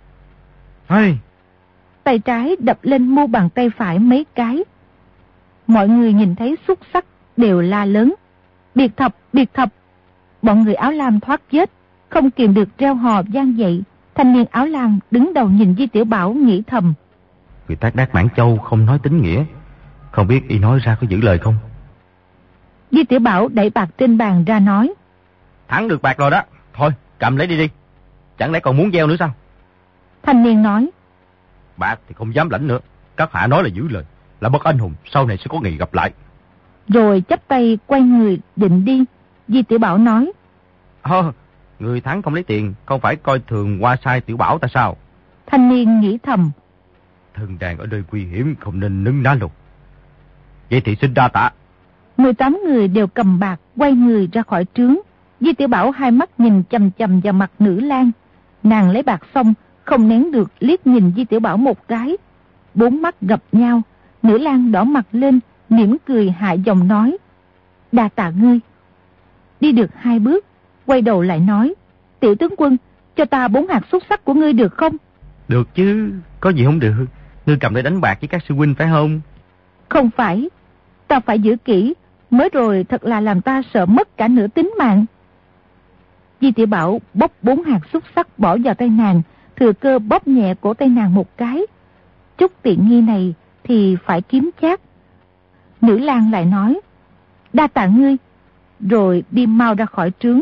Tay trái đập lên mu bàn tay phải mấy cái. Mọi người nhìn thấy xúc sắc đều la lớn. Biệt thập, biệt thập. Bọn người áo lam thoát chết, không kìm được reo hò vang dậy. Thanh niên áo lam đứng đầu nhìn Di Tiểu Bảo nghĩ thầm. Người Thác Đát Mãn Châu không nói tính nghĩa, không biết y nói ra có giữ lời không? Di Tiểu Bảo đẩy bạc trên bàn ra nói. Thắng được bạc rồi đó, thôi cầm lấy đi. Chẳng lẽ còn muốn gieo nữa sao? Thanh niên nói. Bạc thì không dám lãnh nữa, các hạ nói là giữ lời, là bất anh hùng, sau này sẽ có ngày gặp lại. Rồi chắp tay quay người định đi. Di Tiểu Bảo nói. Người thắng không lấy tiền, không phải coi thường qua sai Tiểu Bảo ta sao? Thanh niên nghĩ thầm. Thần đàn ở nơi nguy hiểm, không nên nứng ná lục. Vậy thì xin đa tạ. 18 người đều cầm bạc, quay người ra khỏi trướng. Di Tiểu Bảo hai mắt nhìn chằm chằm vào mặt Nữ Lang. Nàng lấy bạc xong, không nén được liếc nhìn Di Tiểu Bảo một cái. 4 mắt gặp nhau, Nữ Lang đỏ mặt lên, mỉm cười hạ giọng nói: đa tạ ngươi. Đi được 2 bước, quay đầu lại nói: tiểu tướng quân, cho ta 4 hạt xúc xắc của ngươi được không? Được chứ, có gì không được. Ngươi cầm để đánh bạc với các sư huynh phải không? Không phải, ta phải giữ kỹ, mới rồi thật là làm ta sợ mất cả nửa tính mạng. Di Tiểu Bảo bóp 4 hạt xúc xắc bỏ vào tay nàng, thừa cơ bóp nhẹ cổ tay nàng một cái. Chút tiện nghi này thì phải kiếm chác. Nữ Lang lại nói: đa tạ ngươi, rồi đi mau ra khỏi trướng.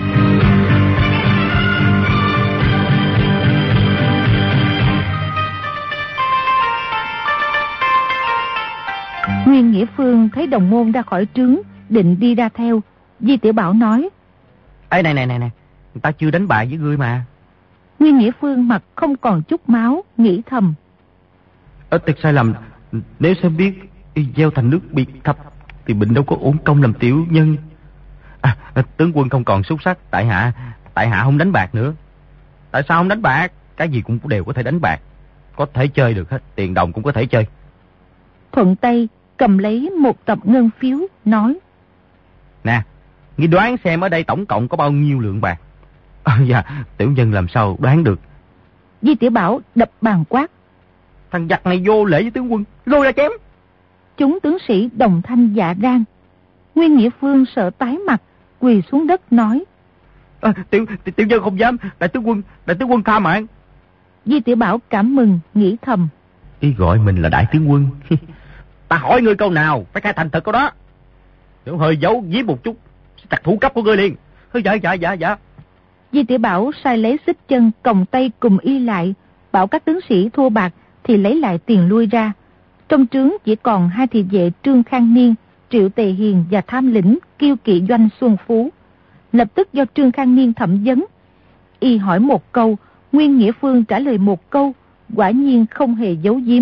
Nguyên Nghĩa Phương thấy đồng môn ra khỏi trướng, định đi ra theo. Di Tiểu Bảo nói: Ê này, người ta chưa đánh bại với ngươi mà. Nguyên Nghĩa Phương mặt không còn chút máu, nghĩ thầm: Thật sai lầm, nếu sớm biết gieo thành nước biệt thập thì bệnh đâu có uổng công làm tiểu nhân. Tướng quân không còn xúc sắc, tại hạ không đánh bạc nữa. Tại sao không đánh bạc? Cái gì cũng đều có thể đánh bạc, có thể chơi được hết, tiền đồng cũng có thể chơi. Thuận tay cầm lấy một tập ngân phiếu, nói: nè, ngươi đoán xem ở đây tổng cộng có bao nhiêu lượng bạc? Dạ, tiểu nhân làm sao đoán được. Di Tiểu Bảo đập bàn quát: thằng giặc này vô lễ với tướng quân, lôi ra chém. Chúng tướng sĩ đồng thanh dạ rang. Nguyên Nghĩa Phương sợ tái mặt, quỳ xuống đất nói: Tiểu nhân không dám, đại tướng quân tha mạng. Di Tiểu Bảo cảm mừng, nghĩ thầm: ý gọi mình là đại tướng quân. Ta hỏi ngươi câu nào, phải khai thành thật câu đó. Nếu hơi giấu giếm một chút, sẽ chặt thủ cấp của ngươi liền. Dạ. Di Tiểu Bảo sai lấy xích chân còng tay cùng y lại, bảo các tướng sĩ thua bạc thì lấy lại tiền lui ra. Trong trướng chỉ còn 2 thị vệ Trương Khang Niên, Triệu Tề Hiền và tham lĩnh Kiêu Kỵ Doanh Xuân Phú. Lập tức do Trương Khang Niên thẩm vấn. Y hỏi một câu, Nguyên Nghĩa Phương trả lời một câu, quả nhiên không hề giấu giếm.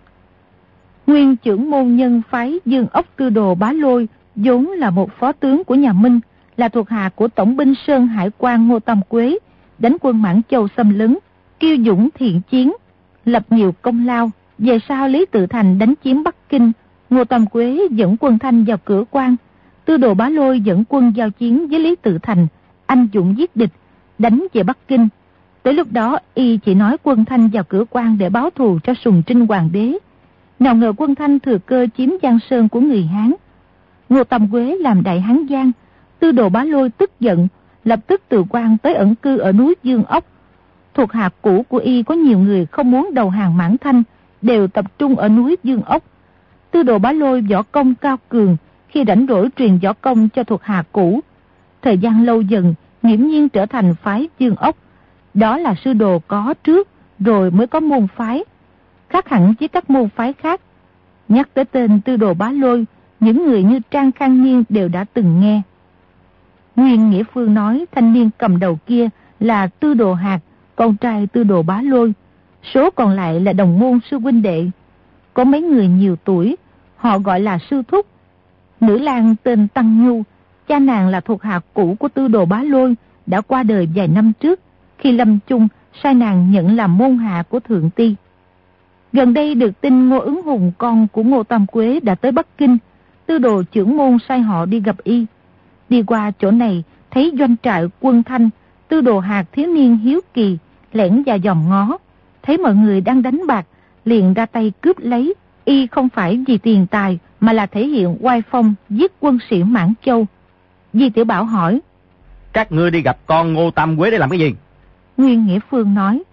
Nguyên trưởng môn nhân phái Dương Ốc Tư Đồ Bá Lôi vốn là một phó tướng của nhà Minh, là thuộc hạ của tổng binh Sơn Hải quan Ngô Tam Quế, đánh quân Mãn Châu xâm lấn, kiêu dũng thiện chiến, lập nhiều công lao. Về sau Lý Tự Thành đánh chiếm Bắc Kinh, Ngô Tam Quế dẫn quân Thanh vào Cửa Quan, Tư Đồ Bá Lôi dẫn quân giao chiến với Lý Tự Thành, anh dũng giết địch, đánh về Bắc Kinh. Tới lúc đó y chỉ nói quân Thanh vào Cửa Quan để báo thù cho Sùng Trinh Hoàng đế. Nào ngờ quân Thanh thừa cơ chiếm Giang Sơn của người Hán. Ngô Tam Quế làm đại Hán Giang, Tư Đồ Bá Lôi tức giận, lập tức từ quan tới ẩn cư ở núi Dương Ốc. Thuộc hạ cũ của y có nhiều người không muốn đầu hàng Mãn Thanh, đều tập trung ở núi Dương Ốc. Tư Đồ Bá Lôi võ công cao cường, khi rảnh rỗi truyền võ công cho thuộc hạ cũ. Thời gian lâu dần, nghiễm nhiên trở thành phái Dương Ốc. Đó là sư đồ có trước, rồi mới có môn phái, khác hẳn với các môn phái khác. Nhắc tới tên Tư Đồ Bá Lôi, những người như Trang Khang Niên đều đã từng nghe. Nguyên Nghĩa Phương nói thanh niên cầm đầu kia là Tư Đồ Hạc, con trai Tư Đồ Bá Lôi. Số còn lại là đồng môn sư huynh đệ. Có mấy người nhiều tuổi, họ gọi là sư thúc. Nữ lang tên Tăng Nhu, cha nàng là thuộc hạ cũ của Tư Đồ Bá Lôi, đã qua đời vài năm trước, khi lâm chung sai nàng nhận làm môn hạ của Thượng Ti. Gần đây được tin Ngô Ứng Hùng, con của Ngô Tam Quế, đã tới Bắc Kinh. Tư Đồ trưởng môn sai họ đi gặp y. Đi qua chỗ này, thấy doanh trại quân Thanh, Tư Đồ Hạc thiếu niên hiếu kỳ, lẻn vào dòm ngó. Thấy mọi người đang đánh bạc, liền ra tay cướp lấy. Y không phải vì tiền tài, mà là thể hiện oai phong giết quân sĩ Mãn Châu. Di Tiểu Bảo hỏi: các ngươi đi gặp con Ngô Tam Quế để làm cái gì? Nguyên Nghĩa Phương nói: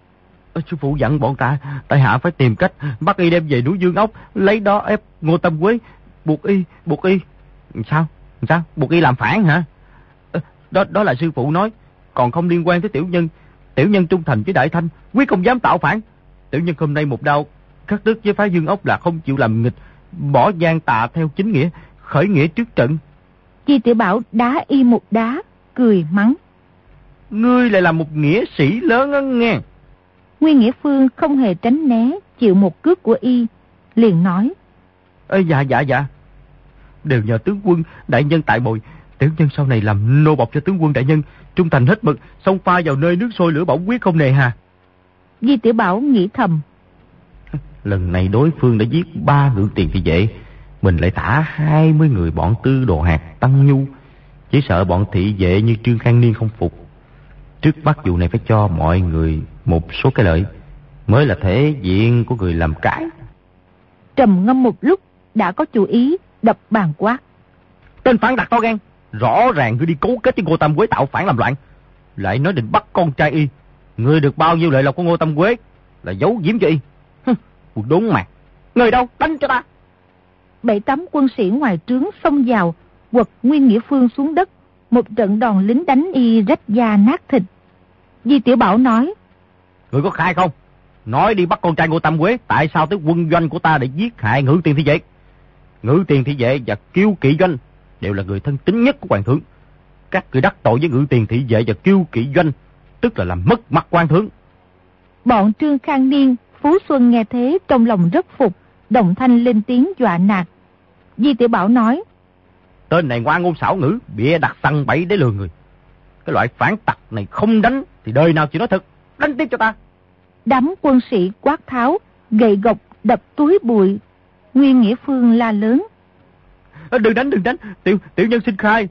sư phụ dặn bọn ta, tại hạ phải tìm cách bắt y đem về núi Dương Ốc, lấy đó ép Ngô Tam Quế, buộc y. Sao? Buộc y làm phản hả? Đó là sư phụ nói, còn không liên quan tới tiểu nhân. Tiểu nhân trung thành với Đại Thanh, quyết không dám tạo phản. Tiểu nhân hôm nay một đao cắt đứt với phái Dương Ốc là không chịu làm nghịch, bỏ gian tà theo chính nghĩa, khởi nghĩa trước trận. Di Tiểu Bảo đá y một đá, cười mắng: Ngươi lại là một nghĩa sĩ lớn á nghe. Nguyên Nghĩa Phương không hề tránh né, chịu một cước của y, liền nói. Dạ. Đều nhờ tướng quân đại nhân tại bồi. Tiểu nhân sau này làm nô bộc cho tướng quân đại nhân, trung thành hết mực, xông pha vào nơi nước sôi lửa bỏng quyết không nề hà. Di Tiểu Bảo nghĩ thầm. Lần này đối phương đã giết 3 ngự tiền thị vệ, mình lại thả 20 người bọn Tư Đồ Hạt, Tăng Nhu. Chỉ sợ bọn thị vệ như Trương Khang Niên không phục. Trước bắt vụ này phải cho mọi người một số cái lợi, mới là thể diện của người làm cái. Trầm ngâm một lúc, đã có chủ ý, đập bàn quát. Tên phản đặt to gan, rõ ràng ngươi đi cấu kết với Ngô Tam Quế tạo phản làm loạn, lại nói định bắt con trai y. Ngươi được bao nhiêu lợi lộc của Ngô Tam Quế là giấu giếm cho y. Đốn mặt. Người đâu, đánh cho ta. 7-8 quân sĩ ngoài trướng xông vào, quật Nguyên Nghĩa Phương xuống đất. Một trận đòn lính đánh y rách da nát thịt. Di Tiểu Bảo nói. Người có khai không? Nói đi bắt con trai Ngô Tam Quế, tại sao tới quân doanh của ta để giết hại Ngự Tiền thị vệ? Ngự Tiền thị vệ và Kiêu Kỵ doanh đều là người thân tín nhất của hoàng thượng. Các người đắc tội với Ngự Tiền thị vệ và Kiêu Kỵ doanh, tức là làm mất mặt quan thượng. Bọn Trương Khang Niên, Phú Xuân nghe thế trong lòng rất phục, đồng thanh lên tiếng dọa nạt. Di Tiểu Bảo nói. Tên này ngoan ngôn xảo ngữ, bịa đặt săn bẫy để lừa người. Cái loại phản tặc này không đánh thì đời nào chỉ nói thật. Đánh tiếp cho ta. Đám quân sĩ quát tháo, gậy gộc đập túi bụi. Nguyên Nghĩa Phương la lớn. Đừng đánh, tiểu nhân xin khai.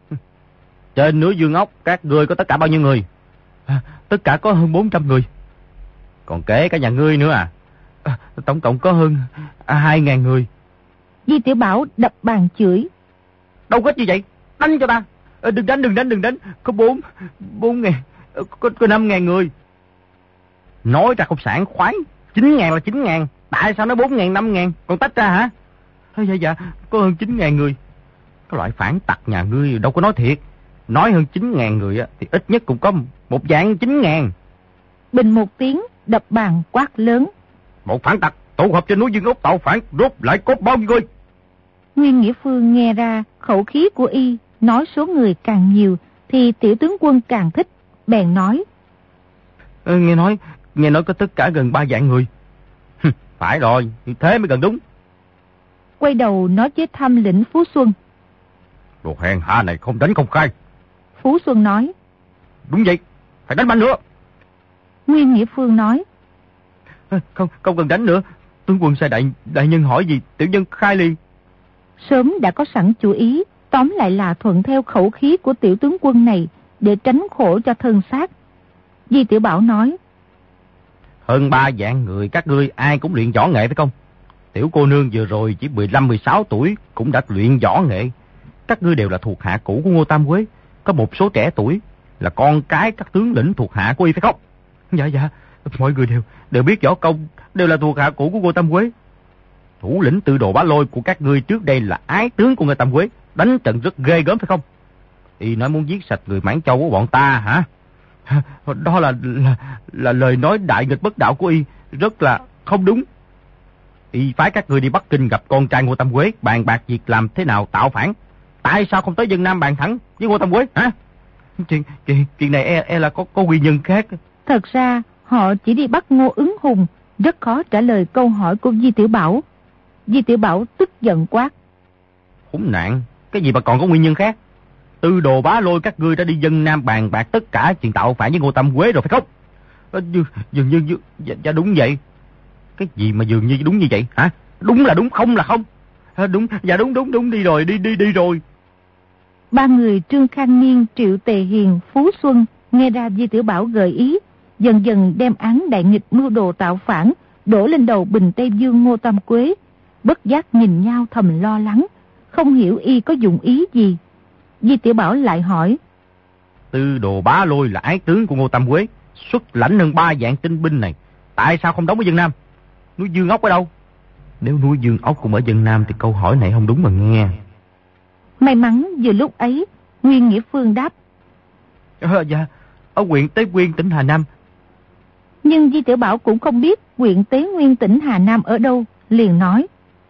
Trên núi Dương Ốc các ngươi có tất cả bao nhiêu người? Tất cả có hơn 400 người. Còn kể cả nhà ngươi nữa à? Tổng cộng có hơn 2.000 người. Di Tiểu Bảo đập bàn chửi. Đâu có như vậy, đánh cho ta. Đừng đánh, có 4.000, có 5.000 người. Nói ra không sảng khoái. 9.000 là 9.000, tại sao nói 4.000, 5.000, còn tách ra hả? Dạ, có hơn 9.000 người. Cái loại phản tặc nhà ngươi đâu có nói thiệt. Nói hơn 9.000 người thì ít nhất cũng có một vạn 9.000. Bình một tiếng, đập bàn quát lớn. Một phản tặc tụ họp trên núi Dương Ốc tạo phản, rốt lại có bao nhiêu người? Nguyên Nghĩa Phương nghe ra khẩu khí của y, nói số người càng nhiều thì tiểu tướng quân càng thích, bèn nói. Nghe nói có tất cả gần 3 vạn người. Phải rồi, thế mới gần đúng. Quay đầu nói với Tham lĩnh Phú Xuân. Đồ hèn hạ này không đánh không khai. Phú Xuân nói. Đúng vậy, phải đánh mạnh nữa. Nguyên Nghĩa Phương nói. Không cần đánh nữa. Tướng quân sai đại nhân hỏi gì, tiểu nhân khai liền. Sớm đã có sẵn chủ ý, tóm lại là thuận theo khẩu khí của tiểu tướng quân này để tránh khổ cho thân xác. Di Tiểu Bảo nói. Hơn 3 vạn người các ngươi ai cũng luyện võ nghệ phải không? Tiểu cô nương vừa rồi chỉ 15-16 tuổi cũng đã luyện võ nghệ. Các ngươi đều là thuộc hạ cũ của Ngô Tam Quế. Có một số trẻ tuổi là con cái các tướng lĩnh thuộc hạ của y phải không? Dạ, mọi người đều biết võ công, đều là thuộc hạ cũ của Ngô Tam Quế. Thủ lĩnh Tư Đồ Bá Lôi của các ngươi trước đây là ái tướng của Ngô Tam Quế, đánh trận rất ghê gớm phải không? Y nói muốn giết sạch người Mãn Châu của bọn ta hả? Đó là lời nói đại nghịch bất đạo của y, rất là không đúng. Y phái các ngươi đi Bắc Kinh gặp con trai Ngô Tam Quế, bàn bạc việc làm thế nào tạo phản. Tại sao không tới Vân Nam bàn thẳng với Ngô Tam Quế hả? Chuyện này e là có nguyên nhân khác. Thật ra họ chỉ đi bắt Ngô Ứng Hùng, rất khó trả lời câu hỏi của Di Tiểu Bảo. Di Tiểu Bảo tức giận quát. Khốn nạn, cái gì mà còn có nguyên nhân khác? Tư Đồ Bá Lôi các ngươi đã đi Vân Nam bàn bạc tất cả chuyện tạo phản với Ngô Tam Quế rồi phải không? Dường như dạ đúng vậy. Cái gì mà dường như đúng như vậy hả? Đúng là đúng, không là không. Đúng, dạ đúng, đi rồi. 3 người Trương Khang Niên, Triệu Tề Hiền, Phú Xuân nghe ra Di Tiểu Bảo gợi ý, dần dần đem án đại nghịch mưu đồ tạo phản đổ lên đầu Bình Tây Dương Ngô Tam Quế, bất giác nhìn nhau thầm lo lắng, không hiểu y có dụng ý gì. Di Tiểu Bảo lại hỏi. Tư Đồ Bá Lôi là ái tướng của Ngô Tam Quế, xuất lãnh hơn 3 vạn tinh binh này, tại sao không đóng ở Vân Nam? Núi Dương Ốc ở đâu? Nếu núi Dương Ốc cũng ở Vân Nam thì câu hỏi này không đúng mà nghe. May mắn vừa lúc ấy, Nguyên Nghĩa Phương đáp. Dạ, ở huyện Tế Nguyên tỉnh Hà Nam. Nhưng Di Tiểu Bảo cũng không biết huyện Tế Nguyên tỉnh Hà Nam ở đâu, liền nói.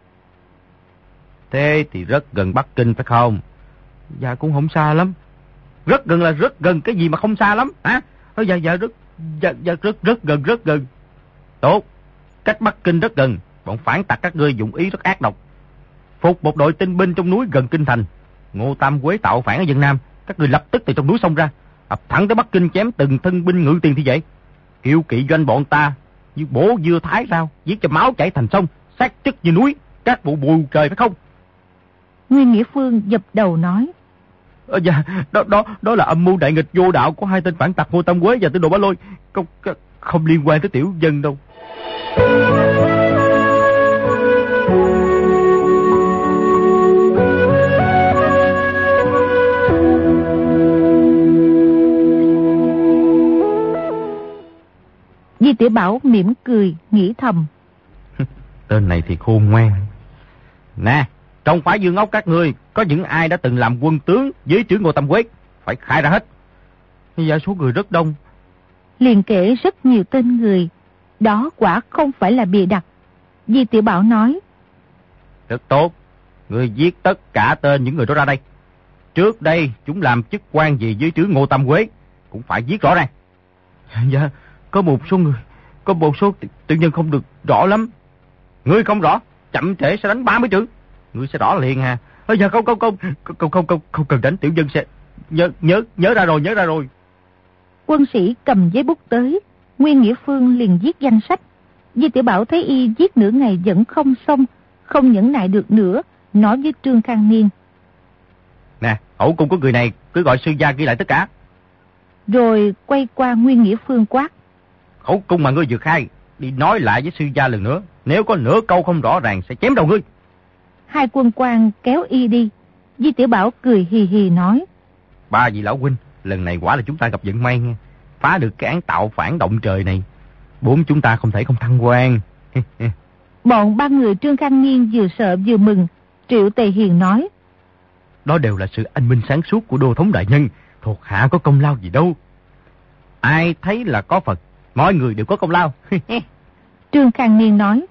Thế thì rất gần Bắc Kinh phải không? Dạ cũng không xa lắm. Rất gần là rất gần, cái gì mà không xa lắm hả? Dạ rất gần. Tốt, cách Bắc Kinh rất gần. Bọn phản tặc các ngươi dụng ý rất ác độc, phục một đội tinh binh trong núi gần kinh thành. Ngô Tam Quế tạo phản ở Vân Nam, các ngươi lập tức từ trong núi xông ra, ập thẳng tới Bắc Kinh chém từng thân binh ngự tiền thì vậy. Kiêu kỵ doanh bọn ta như bổ dưa thái rau, giết cho máu chảy thành sông, xác chất như núi, các vụ bùi trời phải không? Nguyên Nghĩa Phương dập đầu nói. Dạ, đó là âm mưu đại nghịch vô đạo của hai tên phản tặc Ngô Tam Quế và Tư Đồ Bá Lôi, không liên quan tới tiểu dân đâu. Di Tiểu Bảo mỉm cười, nghĩ thầm. Tên này thì khôn ngoan. Nè, trong phái Dương Ốc các ngươi, có những ai đã từng làm quân tướng dưới trướng Ngô Tam Quế? Phải khai ra hết. Dạ, số người rất đông. Liền kể rất nhiều tên người. Đó quả không phải là bịa đặt. Di Tiểu Bảo nói. Rất tốt, ngươi viết tất cả tên những người đó ra đây. Trước đây chúng làm chức quan gì dưới trướng Ngô Tam Quế cũng phải viết rõ ràng. Dạ, có một số tiểu nhân không được rõ lắm. Ngươi không rõ, chậm trễ sẽ đánh 30 chữ. Ngươi sẽ rõ liền hà. Dạ không cần đánh, tiểu dân sẽ nhớ ra rồi. Quân sĩ cầm giấy bút tới, Nguyên Nghĩa Phương liền viết danh sách. Di Tiểu Bảo thấy y viết nửa ngày vẫn không xong, không nhẫn nại được nữa, nói với Trương Khang Niên. Nè, hậu cung của người này cứ gọi sư gia ghi lại tất cả. Rồi quay qua Nguyên Nghĩa Phương quát. Khẩu cung mà ngươi vừa khai, đi nói lại với sư gia lần nữa. Nếu có nửa câu không rõ ràng sẽ chém đầu ngươi. Hai quân quan kéo y đi. Di Tiểu Bảo cười hì hì nói. Ba vị lão huynh, lần này quả là chúng ta gặp vận may nha. Phá được cái án tạo phản động trời này, bốn chúng ta không thể không thăng quan. Bọn ba người Trương Khang Niên vừa sợ vừa mừng. Triệu Tề Hiền nói. Đó đều là sự anh minh sáng suốt của đô thống đại nhân, thuộc hạ có công lao gì đâu. Ai thấy là có Phật, mọi người đều có công lao. Trương Khang Niên nói.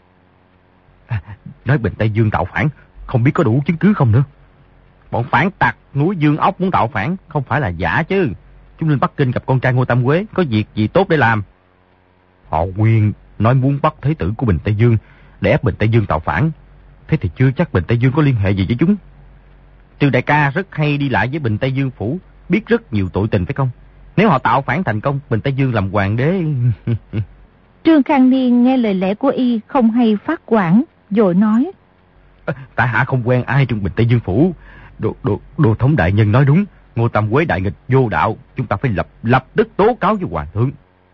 Nói Bình Tây Dương tạo phản, không biết có đủ chứng cứ không nữa. Bọn phản tặc núi Dương Ốc muốn tạo phản, không phải là giả chứ. Chúng lên Bắc Kinh gặp con trai Ngô Tam Quế, có việc gì tốt để làm. Họ Nguyên nói muốn bắt thế tử của Bình Tây Dương để ép Bình Tây Dương tạo phản. Thế thì chưa chắc Bình Tây Dương có liên hệ gì với chúng. Trừ đại ca rất hay đi lại với Bình Tây Dương phủ, biết rất nhiều tội tình phải không? Nếu họ tạo phản thành công, Bình Tây Dương làm hoàng đế. Trương Khang Niên nghe lời lẽ của y không hay phát quản, rồi nói. Tại hạ không quen ai trong Bình Tây Dương phủ. Đô thống đại nhân nói đúng, Ngô Tam Quế đại nghịch vô đạo, chúng ta phải lập tức tố cáo với hoàng thượng.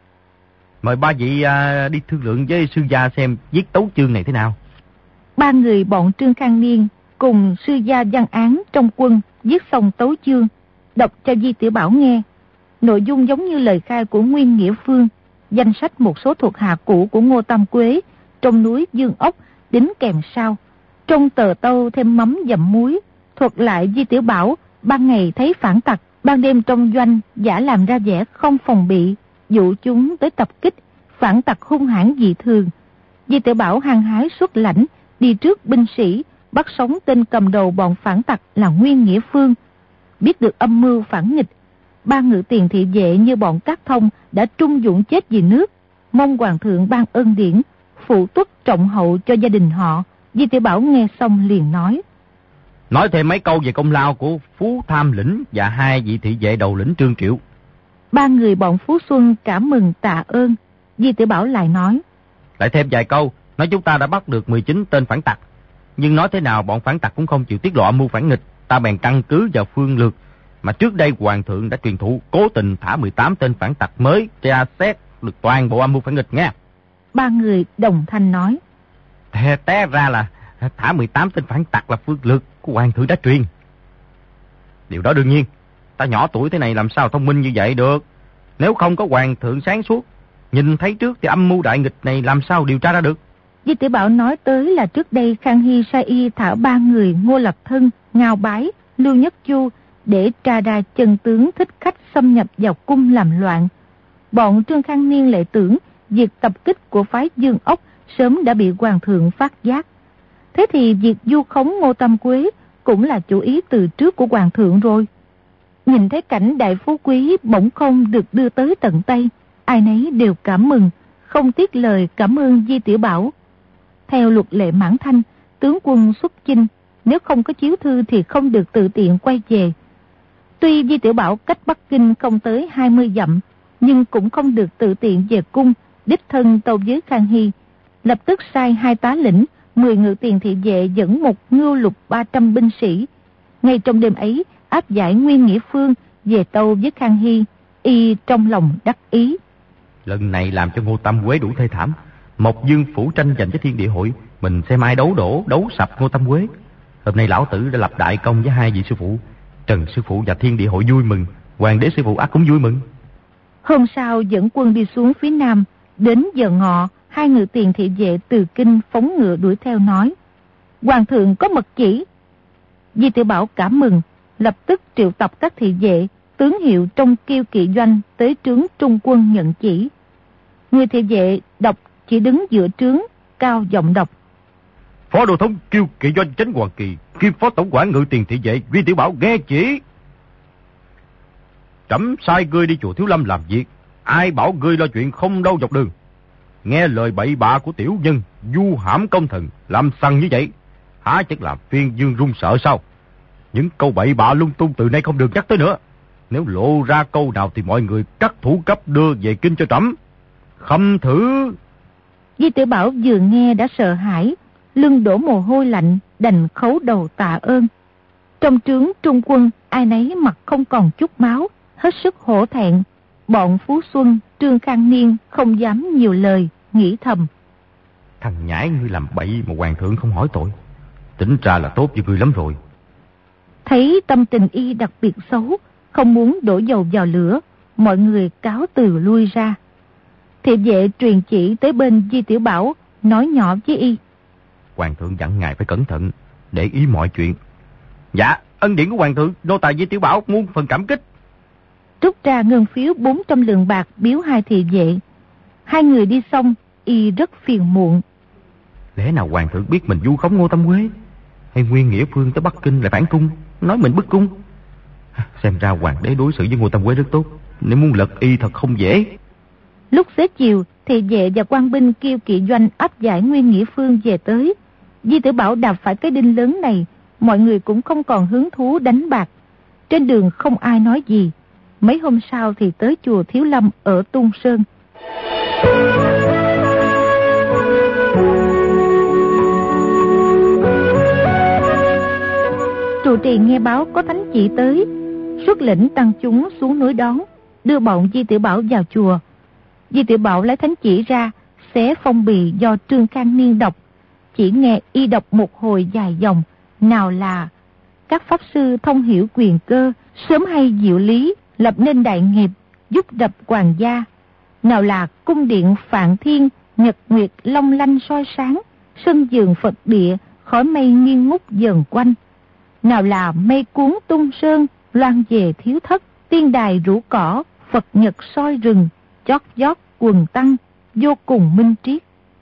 Mời ba vị đi thương lượng với sư gia xem viết tấu chương này thế nào. Ba người bọn Trương Khang Niên cùng sư gia văn án trong quân viết xong tấu chương, đọc cho Di Tiểu Bảo nghe. Nội dung giống như lời khai của Nguyên Nghĩa Phương, danh sách một số thuộc hạ cũ của Ngô Tam Quế trong núi Dương Ốc đính kèm sau. Trong tờ tâu thêm mắm dặm muối, thuật lại Di Tiểu Bảo ban ngày thấy phản tặc, ban đêm trong doanh giả làm ra vẻ không phòng bị, dụ chúng tới tập kích, phản tặc hung hãn dị thường. Di Tiểu Bảo hăng hái xuất lãnh, đi trước binh sĩ, bắt sống tên cầm đầu bọn phản tặc là Nguyên Nghĩa Phương. Biết được âm mưu phản nghịch, ba ngự tiền thị vệ như bọn Cát Thông đã trung dũng chết vì nước, mong hoàng thượng ban ân điển, phụ tuất trọng hậu cho gia đình họ. Di Tiểu Bảo nghe xong liền nói. Nói thêm mấy câu về công lao của Phú Tham Lĩnh và hai vị thị vệ đầu lĩnh Trương Triệu. Ba người bọn Phú Xuân cảm mừng tạ ơn. Di Tiểu Bảo lại nói. Lại thêm vài câu, nói chúng ta đã bắt được 19 tên phản tặc. Nhưng nói thế nào bọn phản tặc cũng không chịu tiết lộ âm mưu phản nghịch. Ta bèn căn cứ vào phương lược mà trước đây hoàng thượng đã truyền thụ, cố tình thả 18 tên phản tặc mới tra xét được toàn bộ âm mưu phản nghịch nha. Ba người đồng thanh nói. Té ra là thả 18 tên phản tặc là phương lược của hoàng thượng đã truyền. Điều đó đương nhiên, ta nhỏ tuổi thế này làm sao thông minh như vậy được. Nếu không có hoàng thượng sáng suốt, nhìn thấy trước thì âm mưu đại nghịch này làm sao điều tra ra được. Di Tiểu Bảo nói tới là trước đây Khang Hy sai y thả ba người Ngô Lập Thân, Ngao Bái, Lưu Nhất Chu để tra ra chân tướng thích khách xâm nhập vào cung làm loạn. Bọn Trương Khang Niên lại tưởng việc tập kích của phái Dương Ốc sớm đã bị hoàng thượng phát giác. Thế thì việc vu khống Ngô Tam Quế cũng là chủ ý từ trước của hoàng thượng rồi. Nhìn thấy cảnh đại phú quý bỗng không được đưa tới tận tay, ai nấy đều cảm mừng, không tiếc lời cảm ơn Di Tiểu Bảo. Theo luật lệ Mãn Thanh, tướng quân xuất chinh, nếu không có chiếu thư thì không được tự tiện quay về. Tuy Di Tiểu Bảo cách Bắc Kinh không tới 20 dặm, nhưng cũng không được tự tiện về cung, đích thân tâu với Khang Hy. Lập tức sai 2 tá lĩnh, 10 ngự tiền thị vệ dẫn một ngưu lục 300 binh sĩ. Ngay trong đêm ấy, áp giải Nguyên Nghĩa Phương về tâu với Khang Hy, y trong lòng đắc ý. Lần này làm cho Ngô Tam Quế đủ thê thảm. Mộc Dương phủ tranh giành với Thiên Địa Hội, mình xem ai đấu đổ, đấu sập Ngô Tam Quế. Hôm nay lão tử đã lập đại công với 2 vị sư phụ, Trần sư phụ và Thiên Địa Hội vui mừng, Hoàng đế sư phụ ắt cũng vui mừng. Hôm sau dẫn quân đi xuống phía nam, đến giờ ngọ, 2 ngự tiền thị vệ từ kinh phóng ngựa đuổi theo nói: Hoàng thượng có mật chỉ. Di Tiểu Bảo cảm mừng, lập tức triệu tập các thị vệ, tướng hiệu trong Kiêu Kỵ doanh tới trướng trung quân nhận chỉ. Người thị vệ đọc chỉ đứng giữa trướng, cao giọng đọc: Phó Đô Thống Kiêu Kỵ doanh Chánh Hoàng Kỳ, kiêm phó tổng quản ngự tiền thị vệ Di Tiểu Bảo nghe chỉ. Trẫm sai ngươi đi chùa Thiếu Lâm làm việc, ai bảo ngươi lo chuyện không đâu dọc đường. Nghe lời bậy bạ của tiểu nhân, du hãm công thần, làm sằng như vậy, há chắc làm phiên dương run sợ sao? Những câu bậy bạ lung tung từ nay không được nhắc tới nữa. Nếu lộ ra câu nào thì mọi người cắt thủ cấp đưa về kinh cho trẫm. Khâm thử. Di Tiểu Bảo vừa nghe đã sợ hãi, lưng đổ mồ hôi lạnh, đành khấu đầu tạ ơn. Trong trướng trung quân, ai nấy mặt không còn chút máu, hết sức hổ thẹn. Bọn Phú Xuân, Trương Khang Niên không dám nhiều lời, nghĩ thầm: Thằng nhãi ngươi làm bậy mà hoàng thượng không hỏi tội, tính ra là tốt với ngươi lắm rồi. Thấy tâm tình y đặc biệt xấu, không muốn đổ dầu vào lửa, mọi người cáo từ lui ra. Thị vệ truyền chỉ tới bên Di Tiểu Bảo, nói nhỏ với y: Hoàng thượng dặn ngài phải cẩn thận, để ý mọi chuyện. Dạ, ân điển của hoàng thượng, nô tài Di Tiểu Bảo muôn phần cảm kích. Rút ra ngân phiếu 400 lượng bạc biếu 2 thị vệ. 2 người đi xong, y rất phiền muộn. Lẽ nào hoàng thượng biết mình vu khống Ngô Tam Quế, hay Nguyên Nghĩa Phương tới Bắc Kinh lại phản cung, nói mình bức cung? Xem ra hoàng đế đối xử với Ngô Tam Quế rất tốt, nếu muốn lật y thật không dễ. Lúc xế chiều, thị vệ và quan binh Kiêu Kỵ doanh áp giải Nguyên Nghĩa Phương về tới. Di Tiểu Bảo đạp phải cái đinh lớn này, mọi người cũng không còn hứng thú đánh bạc. Trên đường không ai nói gì. Mấy hôm sau thì tới chùa Thiếu Lâm ở Tung Sơn. Trụ trì nghe báo có thánh chỉ tới, xuất lĩnh tăng chúng xuống núi đón, đưa bọn Di Tiểu Bảo vào chùa. Di Tiểu Bảo lấy thánh chỉ ra, xé phong bì do Trương Khang Niên đọc. Chỉ nghe y đọc một hồi dài dòng, nào là: các pháp sư thông hiểu quyền cơ, sớm hay diệu lý, lập nên đại nghiệp, giúp đập hoàng gia. Nào là cung điện Phạn Thiên, nhật nguyệt long lanh soi sáng, sân vườn Phật địa, khói mây nghiêng ngút dần quanh. Nào là mây cuốn tung sơn, loan về thiếu thất, tiên đài rủ cỏ, Phật nhật soi rừng, chót vót quần tăng, vô cùng minh triết.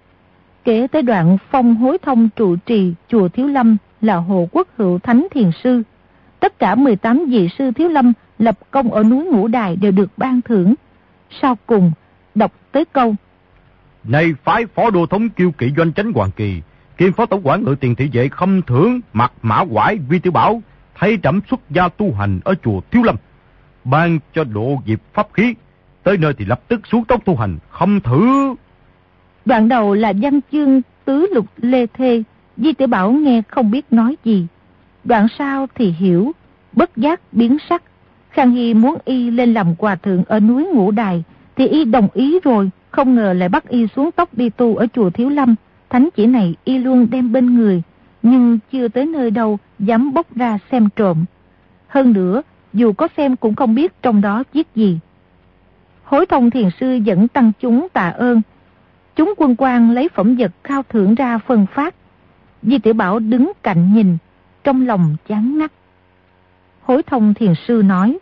Kể tới đoạn phong hối thông trụ trì chùa Thiếu Lâm là Hồ Quốc Hữu Thánh Thiền Sư. Tất cả 18 vị sư Thiếu Lâm lập công ở núi Ngũ Đài đều được ban thưởng. Sau cùng, đọc tới câu: Nay phái Phó Đô Thống Kiêu Kỵ doanh Chánh Hoàng Kỳ, kiêm phó tổng quản ngự tiền thị vệ khâm thưởng Mạc Mã Quải Di Tiểu Bảo, thay trẫm xuất gia tu hành ở chùa Thiếu Lâm, ban cho độ dịp pháp khí, tới nơi thì lập tức xuống tốc tu hành, khâm thử. Đoạn đầu là văn chương tứ lục lê thê, Di Tiểu Bảo nghe không biết nói gì. Đoạn sau thì hiểu, bất giác biến sắc. Khang Hy muốn y lên làm hòa thượng ở núi Ngũ Đài, thì y đồng ý rồi, không ngờ lại bắt y xuống tốc đi tu ở chùa Thiếu Lâm. Thánh chỉ này y luôn đem bên người, nhưng chưa tới nơi đâu dám bốc ra xem trộm. Hơn nữa, dù có xem cũng không biết trong đó viết gì. Hối Thông Thiền Sư dẫn tăng chúng tạ ơn. Chúng quân quan lấy phẩm vật khao thưởng ra phân phát. Di Tiểu Bảo đứng cạnh nhìn, trong lòng chán ngắt. Hối Thông Thiền Sư nói: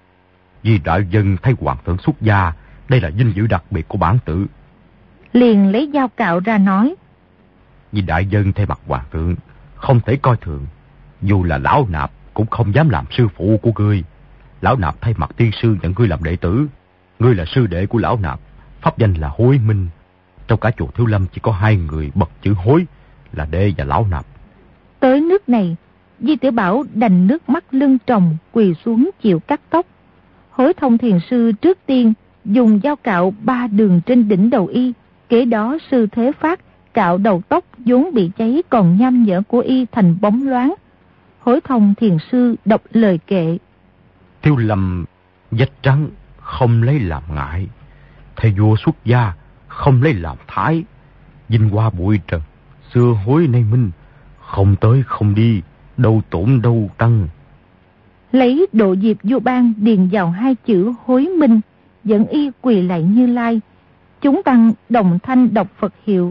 Vì đại dân thay hoàng thượng xuất gia, đây là vinh dự đặc biệt của bản tự. Liền lấy dao cạo ra nói: Vì đại dân thay mặt hoàng thượng, không thể coi thường. Dù là lão nạp cũng không dám làm sư phụ của ngươi. Lão Nạp thay mặt tiên sư nhận ngươi làm đệ tử. Ngươi là sư đệ của Lão Nạp, pháp danh là Hối Minh. Trong cả chùa Thiếu Lâm chỉ có 2 người bật chữ Hối, là đệ và Lão Nạp. Tới nước này, Di Tiểu Bảo đành nước mắt lưng tròng quỳ xuống chịu cắt tóc. Hối Thông thiền sư trước tiên dùng dao cạo 3 đường trên đỉnh đầu y, kế đó sư Thế Phát cạo đầu tóc vốn bị cháy còn nham nhở của y thành bóng loáng. Hối Thông thiền sư đọc lời kệ: Thiếu Lâm vết trắng không lấy làm ngại, thầy vua xuất gia không lấy làm thái. Vinh hoa bụi trần, xưa hối nay minh, không tới không đi, đâu tổn đâu tăng. Lấy độ diệp vua ban điền vào 2 chữ Hối Minh, dẫn y quỳ lạy Như Lai. Chúng tăng đồng thanh đọc Phật hiệu.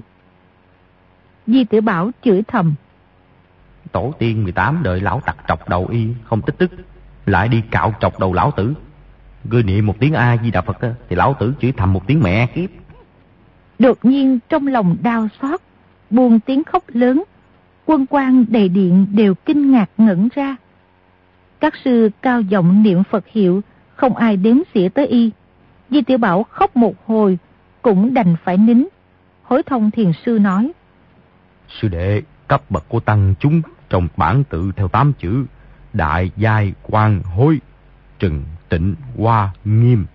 Di Tiểu Bảo chửi thầm: Tổ tiên 18 đời lão tặc trọc đầu y không tích tức, lại đi cạo trọc đầu lão tử. Ngươi niệm một tiếng A Di Đà Phật thì lão tử chửi thầm một tiếng mẹ kiếp. Đột nhiên trong lòng đau xót, buông tiếng khóc lớn. Quân quan đầy điện đều kinh ngạc ngẩn ra. Các sư cao giọng niệm Phật hiệu, không ai đếm xỉa tới y. Di Tiểu Bảo khóc một hồi, cũng đành phải nín. Hối Thông thiền sư nói: Sư đệ, cấp bậc của tăng chúng trong bản tự theo 8 chữ: Đại, Giai, Quang, Hối, Trừng, Tịnh, Hoa, Nghiêm.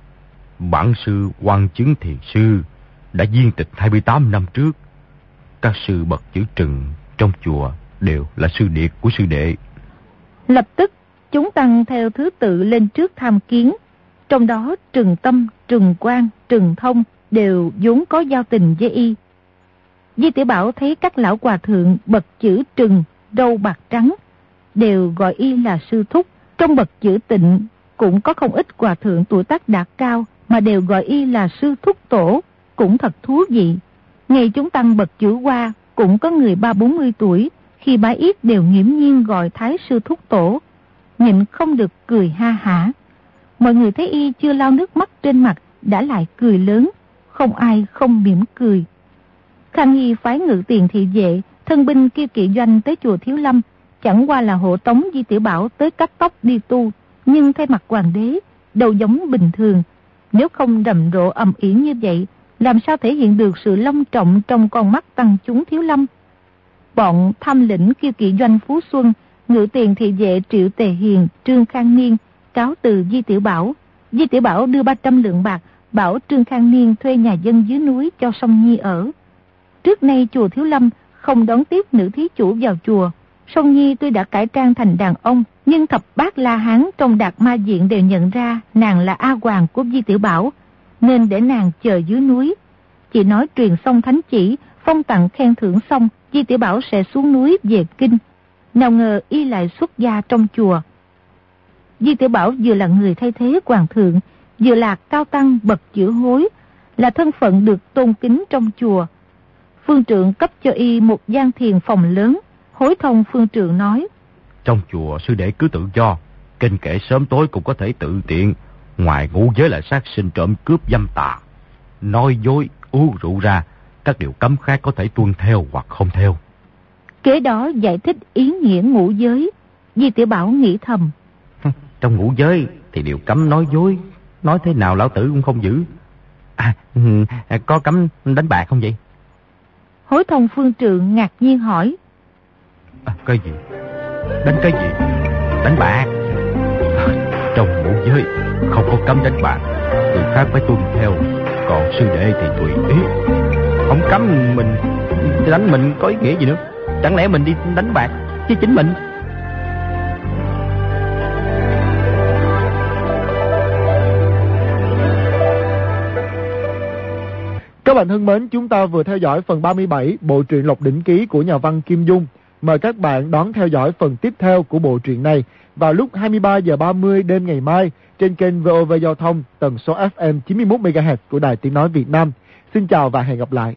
Bản sư Quang Chứng thiền sư đã viên tịch 28 năm trước. Các sư bậc chữ Trừng trong chùa đều là sư điệt của sư đệ. Lập tức chúng tăng theo thứ tự lên trước tham kiến. Trong đó Trừng Tâm, Trừng Quang, Trừng Thông đều vốn có giao tình với y. Di Tiểu Bảo thấy các lão hòa thượng bậc chữ Trừng, râu bạc trắng, đều gọi y là sư thúc. Trong bậc chữ Tịnh cũng có không ít hòa thượng tuổi tác đã cao mà đều gọi y là sư thúc tổ, cũng thật thú vị. Ngay chúng tăng bậc chữ Hoa cũng có người 30-40 tuổi, khi bái yết đều nghiễm nhiên gọi thái sư thúc tổ. Nhịn không được cười ha hả. Mọi người thấy y chưa lau nước mắt trên mặt đã lại cười lớn, không ai không mỉm cười. Khang Hy phái Ngự Tiền thị vệ, thân binh Kiêu Kỵ doanh tới chùa Thiếu Lâm, chẳng qua là hộ tống Di Tiểu Bảo tới cắt tóc đi tu, nhưng thay mặt hoàng đế, đâu giống bình thường. Nếu không rầm rộ ầm ĩ như vậy, làm sao thể hiện được sự long trọng trong con mắt tăng chúng Thiếu Lâm. Bọn tham lĩnh Kiêu Kỵ doanh Phú Xuân, Ngự Tiền thị vệ Triệu Tề Hiền, Trương Khang Niên cáo từ Di Tiểu Bảo. Di Tiểu Bảo đưa 300 lượng bạc, bảo Trương Khang Niên thuê nhà dân dưới núi cho Song Nhi ở. Trước nay chùa Thiếu Lâm không đón tiếp nữ thí chủ vào chùa. Song Nhi tuy đã cải trang thành đàn ông, nhưng thập bát La Hán trong Đạt Ma Diện đều nhận ra nàng là A Hoàng của Di Tiểu Bảo, nên để nàng chờ dưới núi. Chỉ nói truyền xong thánh chỉ, phong tặng khen thưởng xong, Di Tiểu Bảo sẽ xuống núi về kinh. Nào ngờ y lại xuất gia trong chùa. Di Tiểu Bảo vừa là người thay thế hoàng thượng, vừa là cao tăng bậc chữ Hối, là thân phận được tôn kính trong chùa. Phương trượng cấp cho y một gian thiền phòng lớn. Hối Thông phương trượng nói: Trong chùa sư đệ cứ tự do, kinh kệ sớm tối cũng có thể tự tiện. Ngoài ngũ giới là sát sinh trộm cướp dâm tà, nói dối, uống rượu ra, các điều cấm khác có thể tuân theo hoặc không theo. Kế đó giải thích ý nghĩa ngũ giới. Di Tiểu Bảo nghĩ thầm: Trong ngũ giới thì điều cấm nói dối, nói thế nào lão tử cũng không giữ. Có cấm đánh bạc không vậy? Hối Thông phương trượng ngạc nhiên hỏi: Cái gì? Đánh cái gì? Đánh bạc? Trong ngũ giới không có cấm đánh bạc, người khác phải tuân theo, còn sư đệ thì tùy ý. Không cấm mình đánh, mình có ý nghĩa gì nữa? Chẳng lẽ mình đi đánh bạc chứ chính mình? Các bạn thân mến, chúng ta vừa theo dõi phần 37 bộ truyện Lộc Đỉnh Ký của nhà văn Kim Dung. Mời các bạn đón theo dõi phần tiếp theo của bộ truyện này vào lúc 23h30 đêm ngày mai trên kênh VOV Giao thông tần số FM 91 MHz của Đài Tiếng nói Việt Nam. Xin chào và hẹn gặp lại.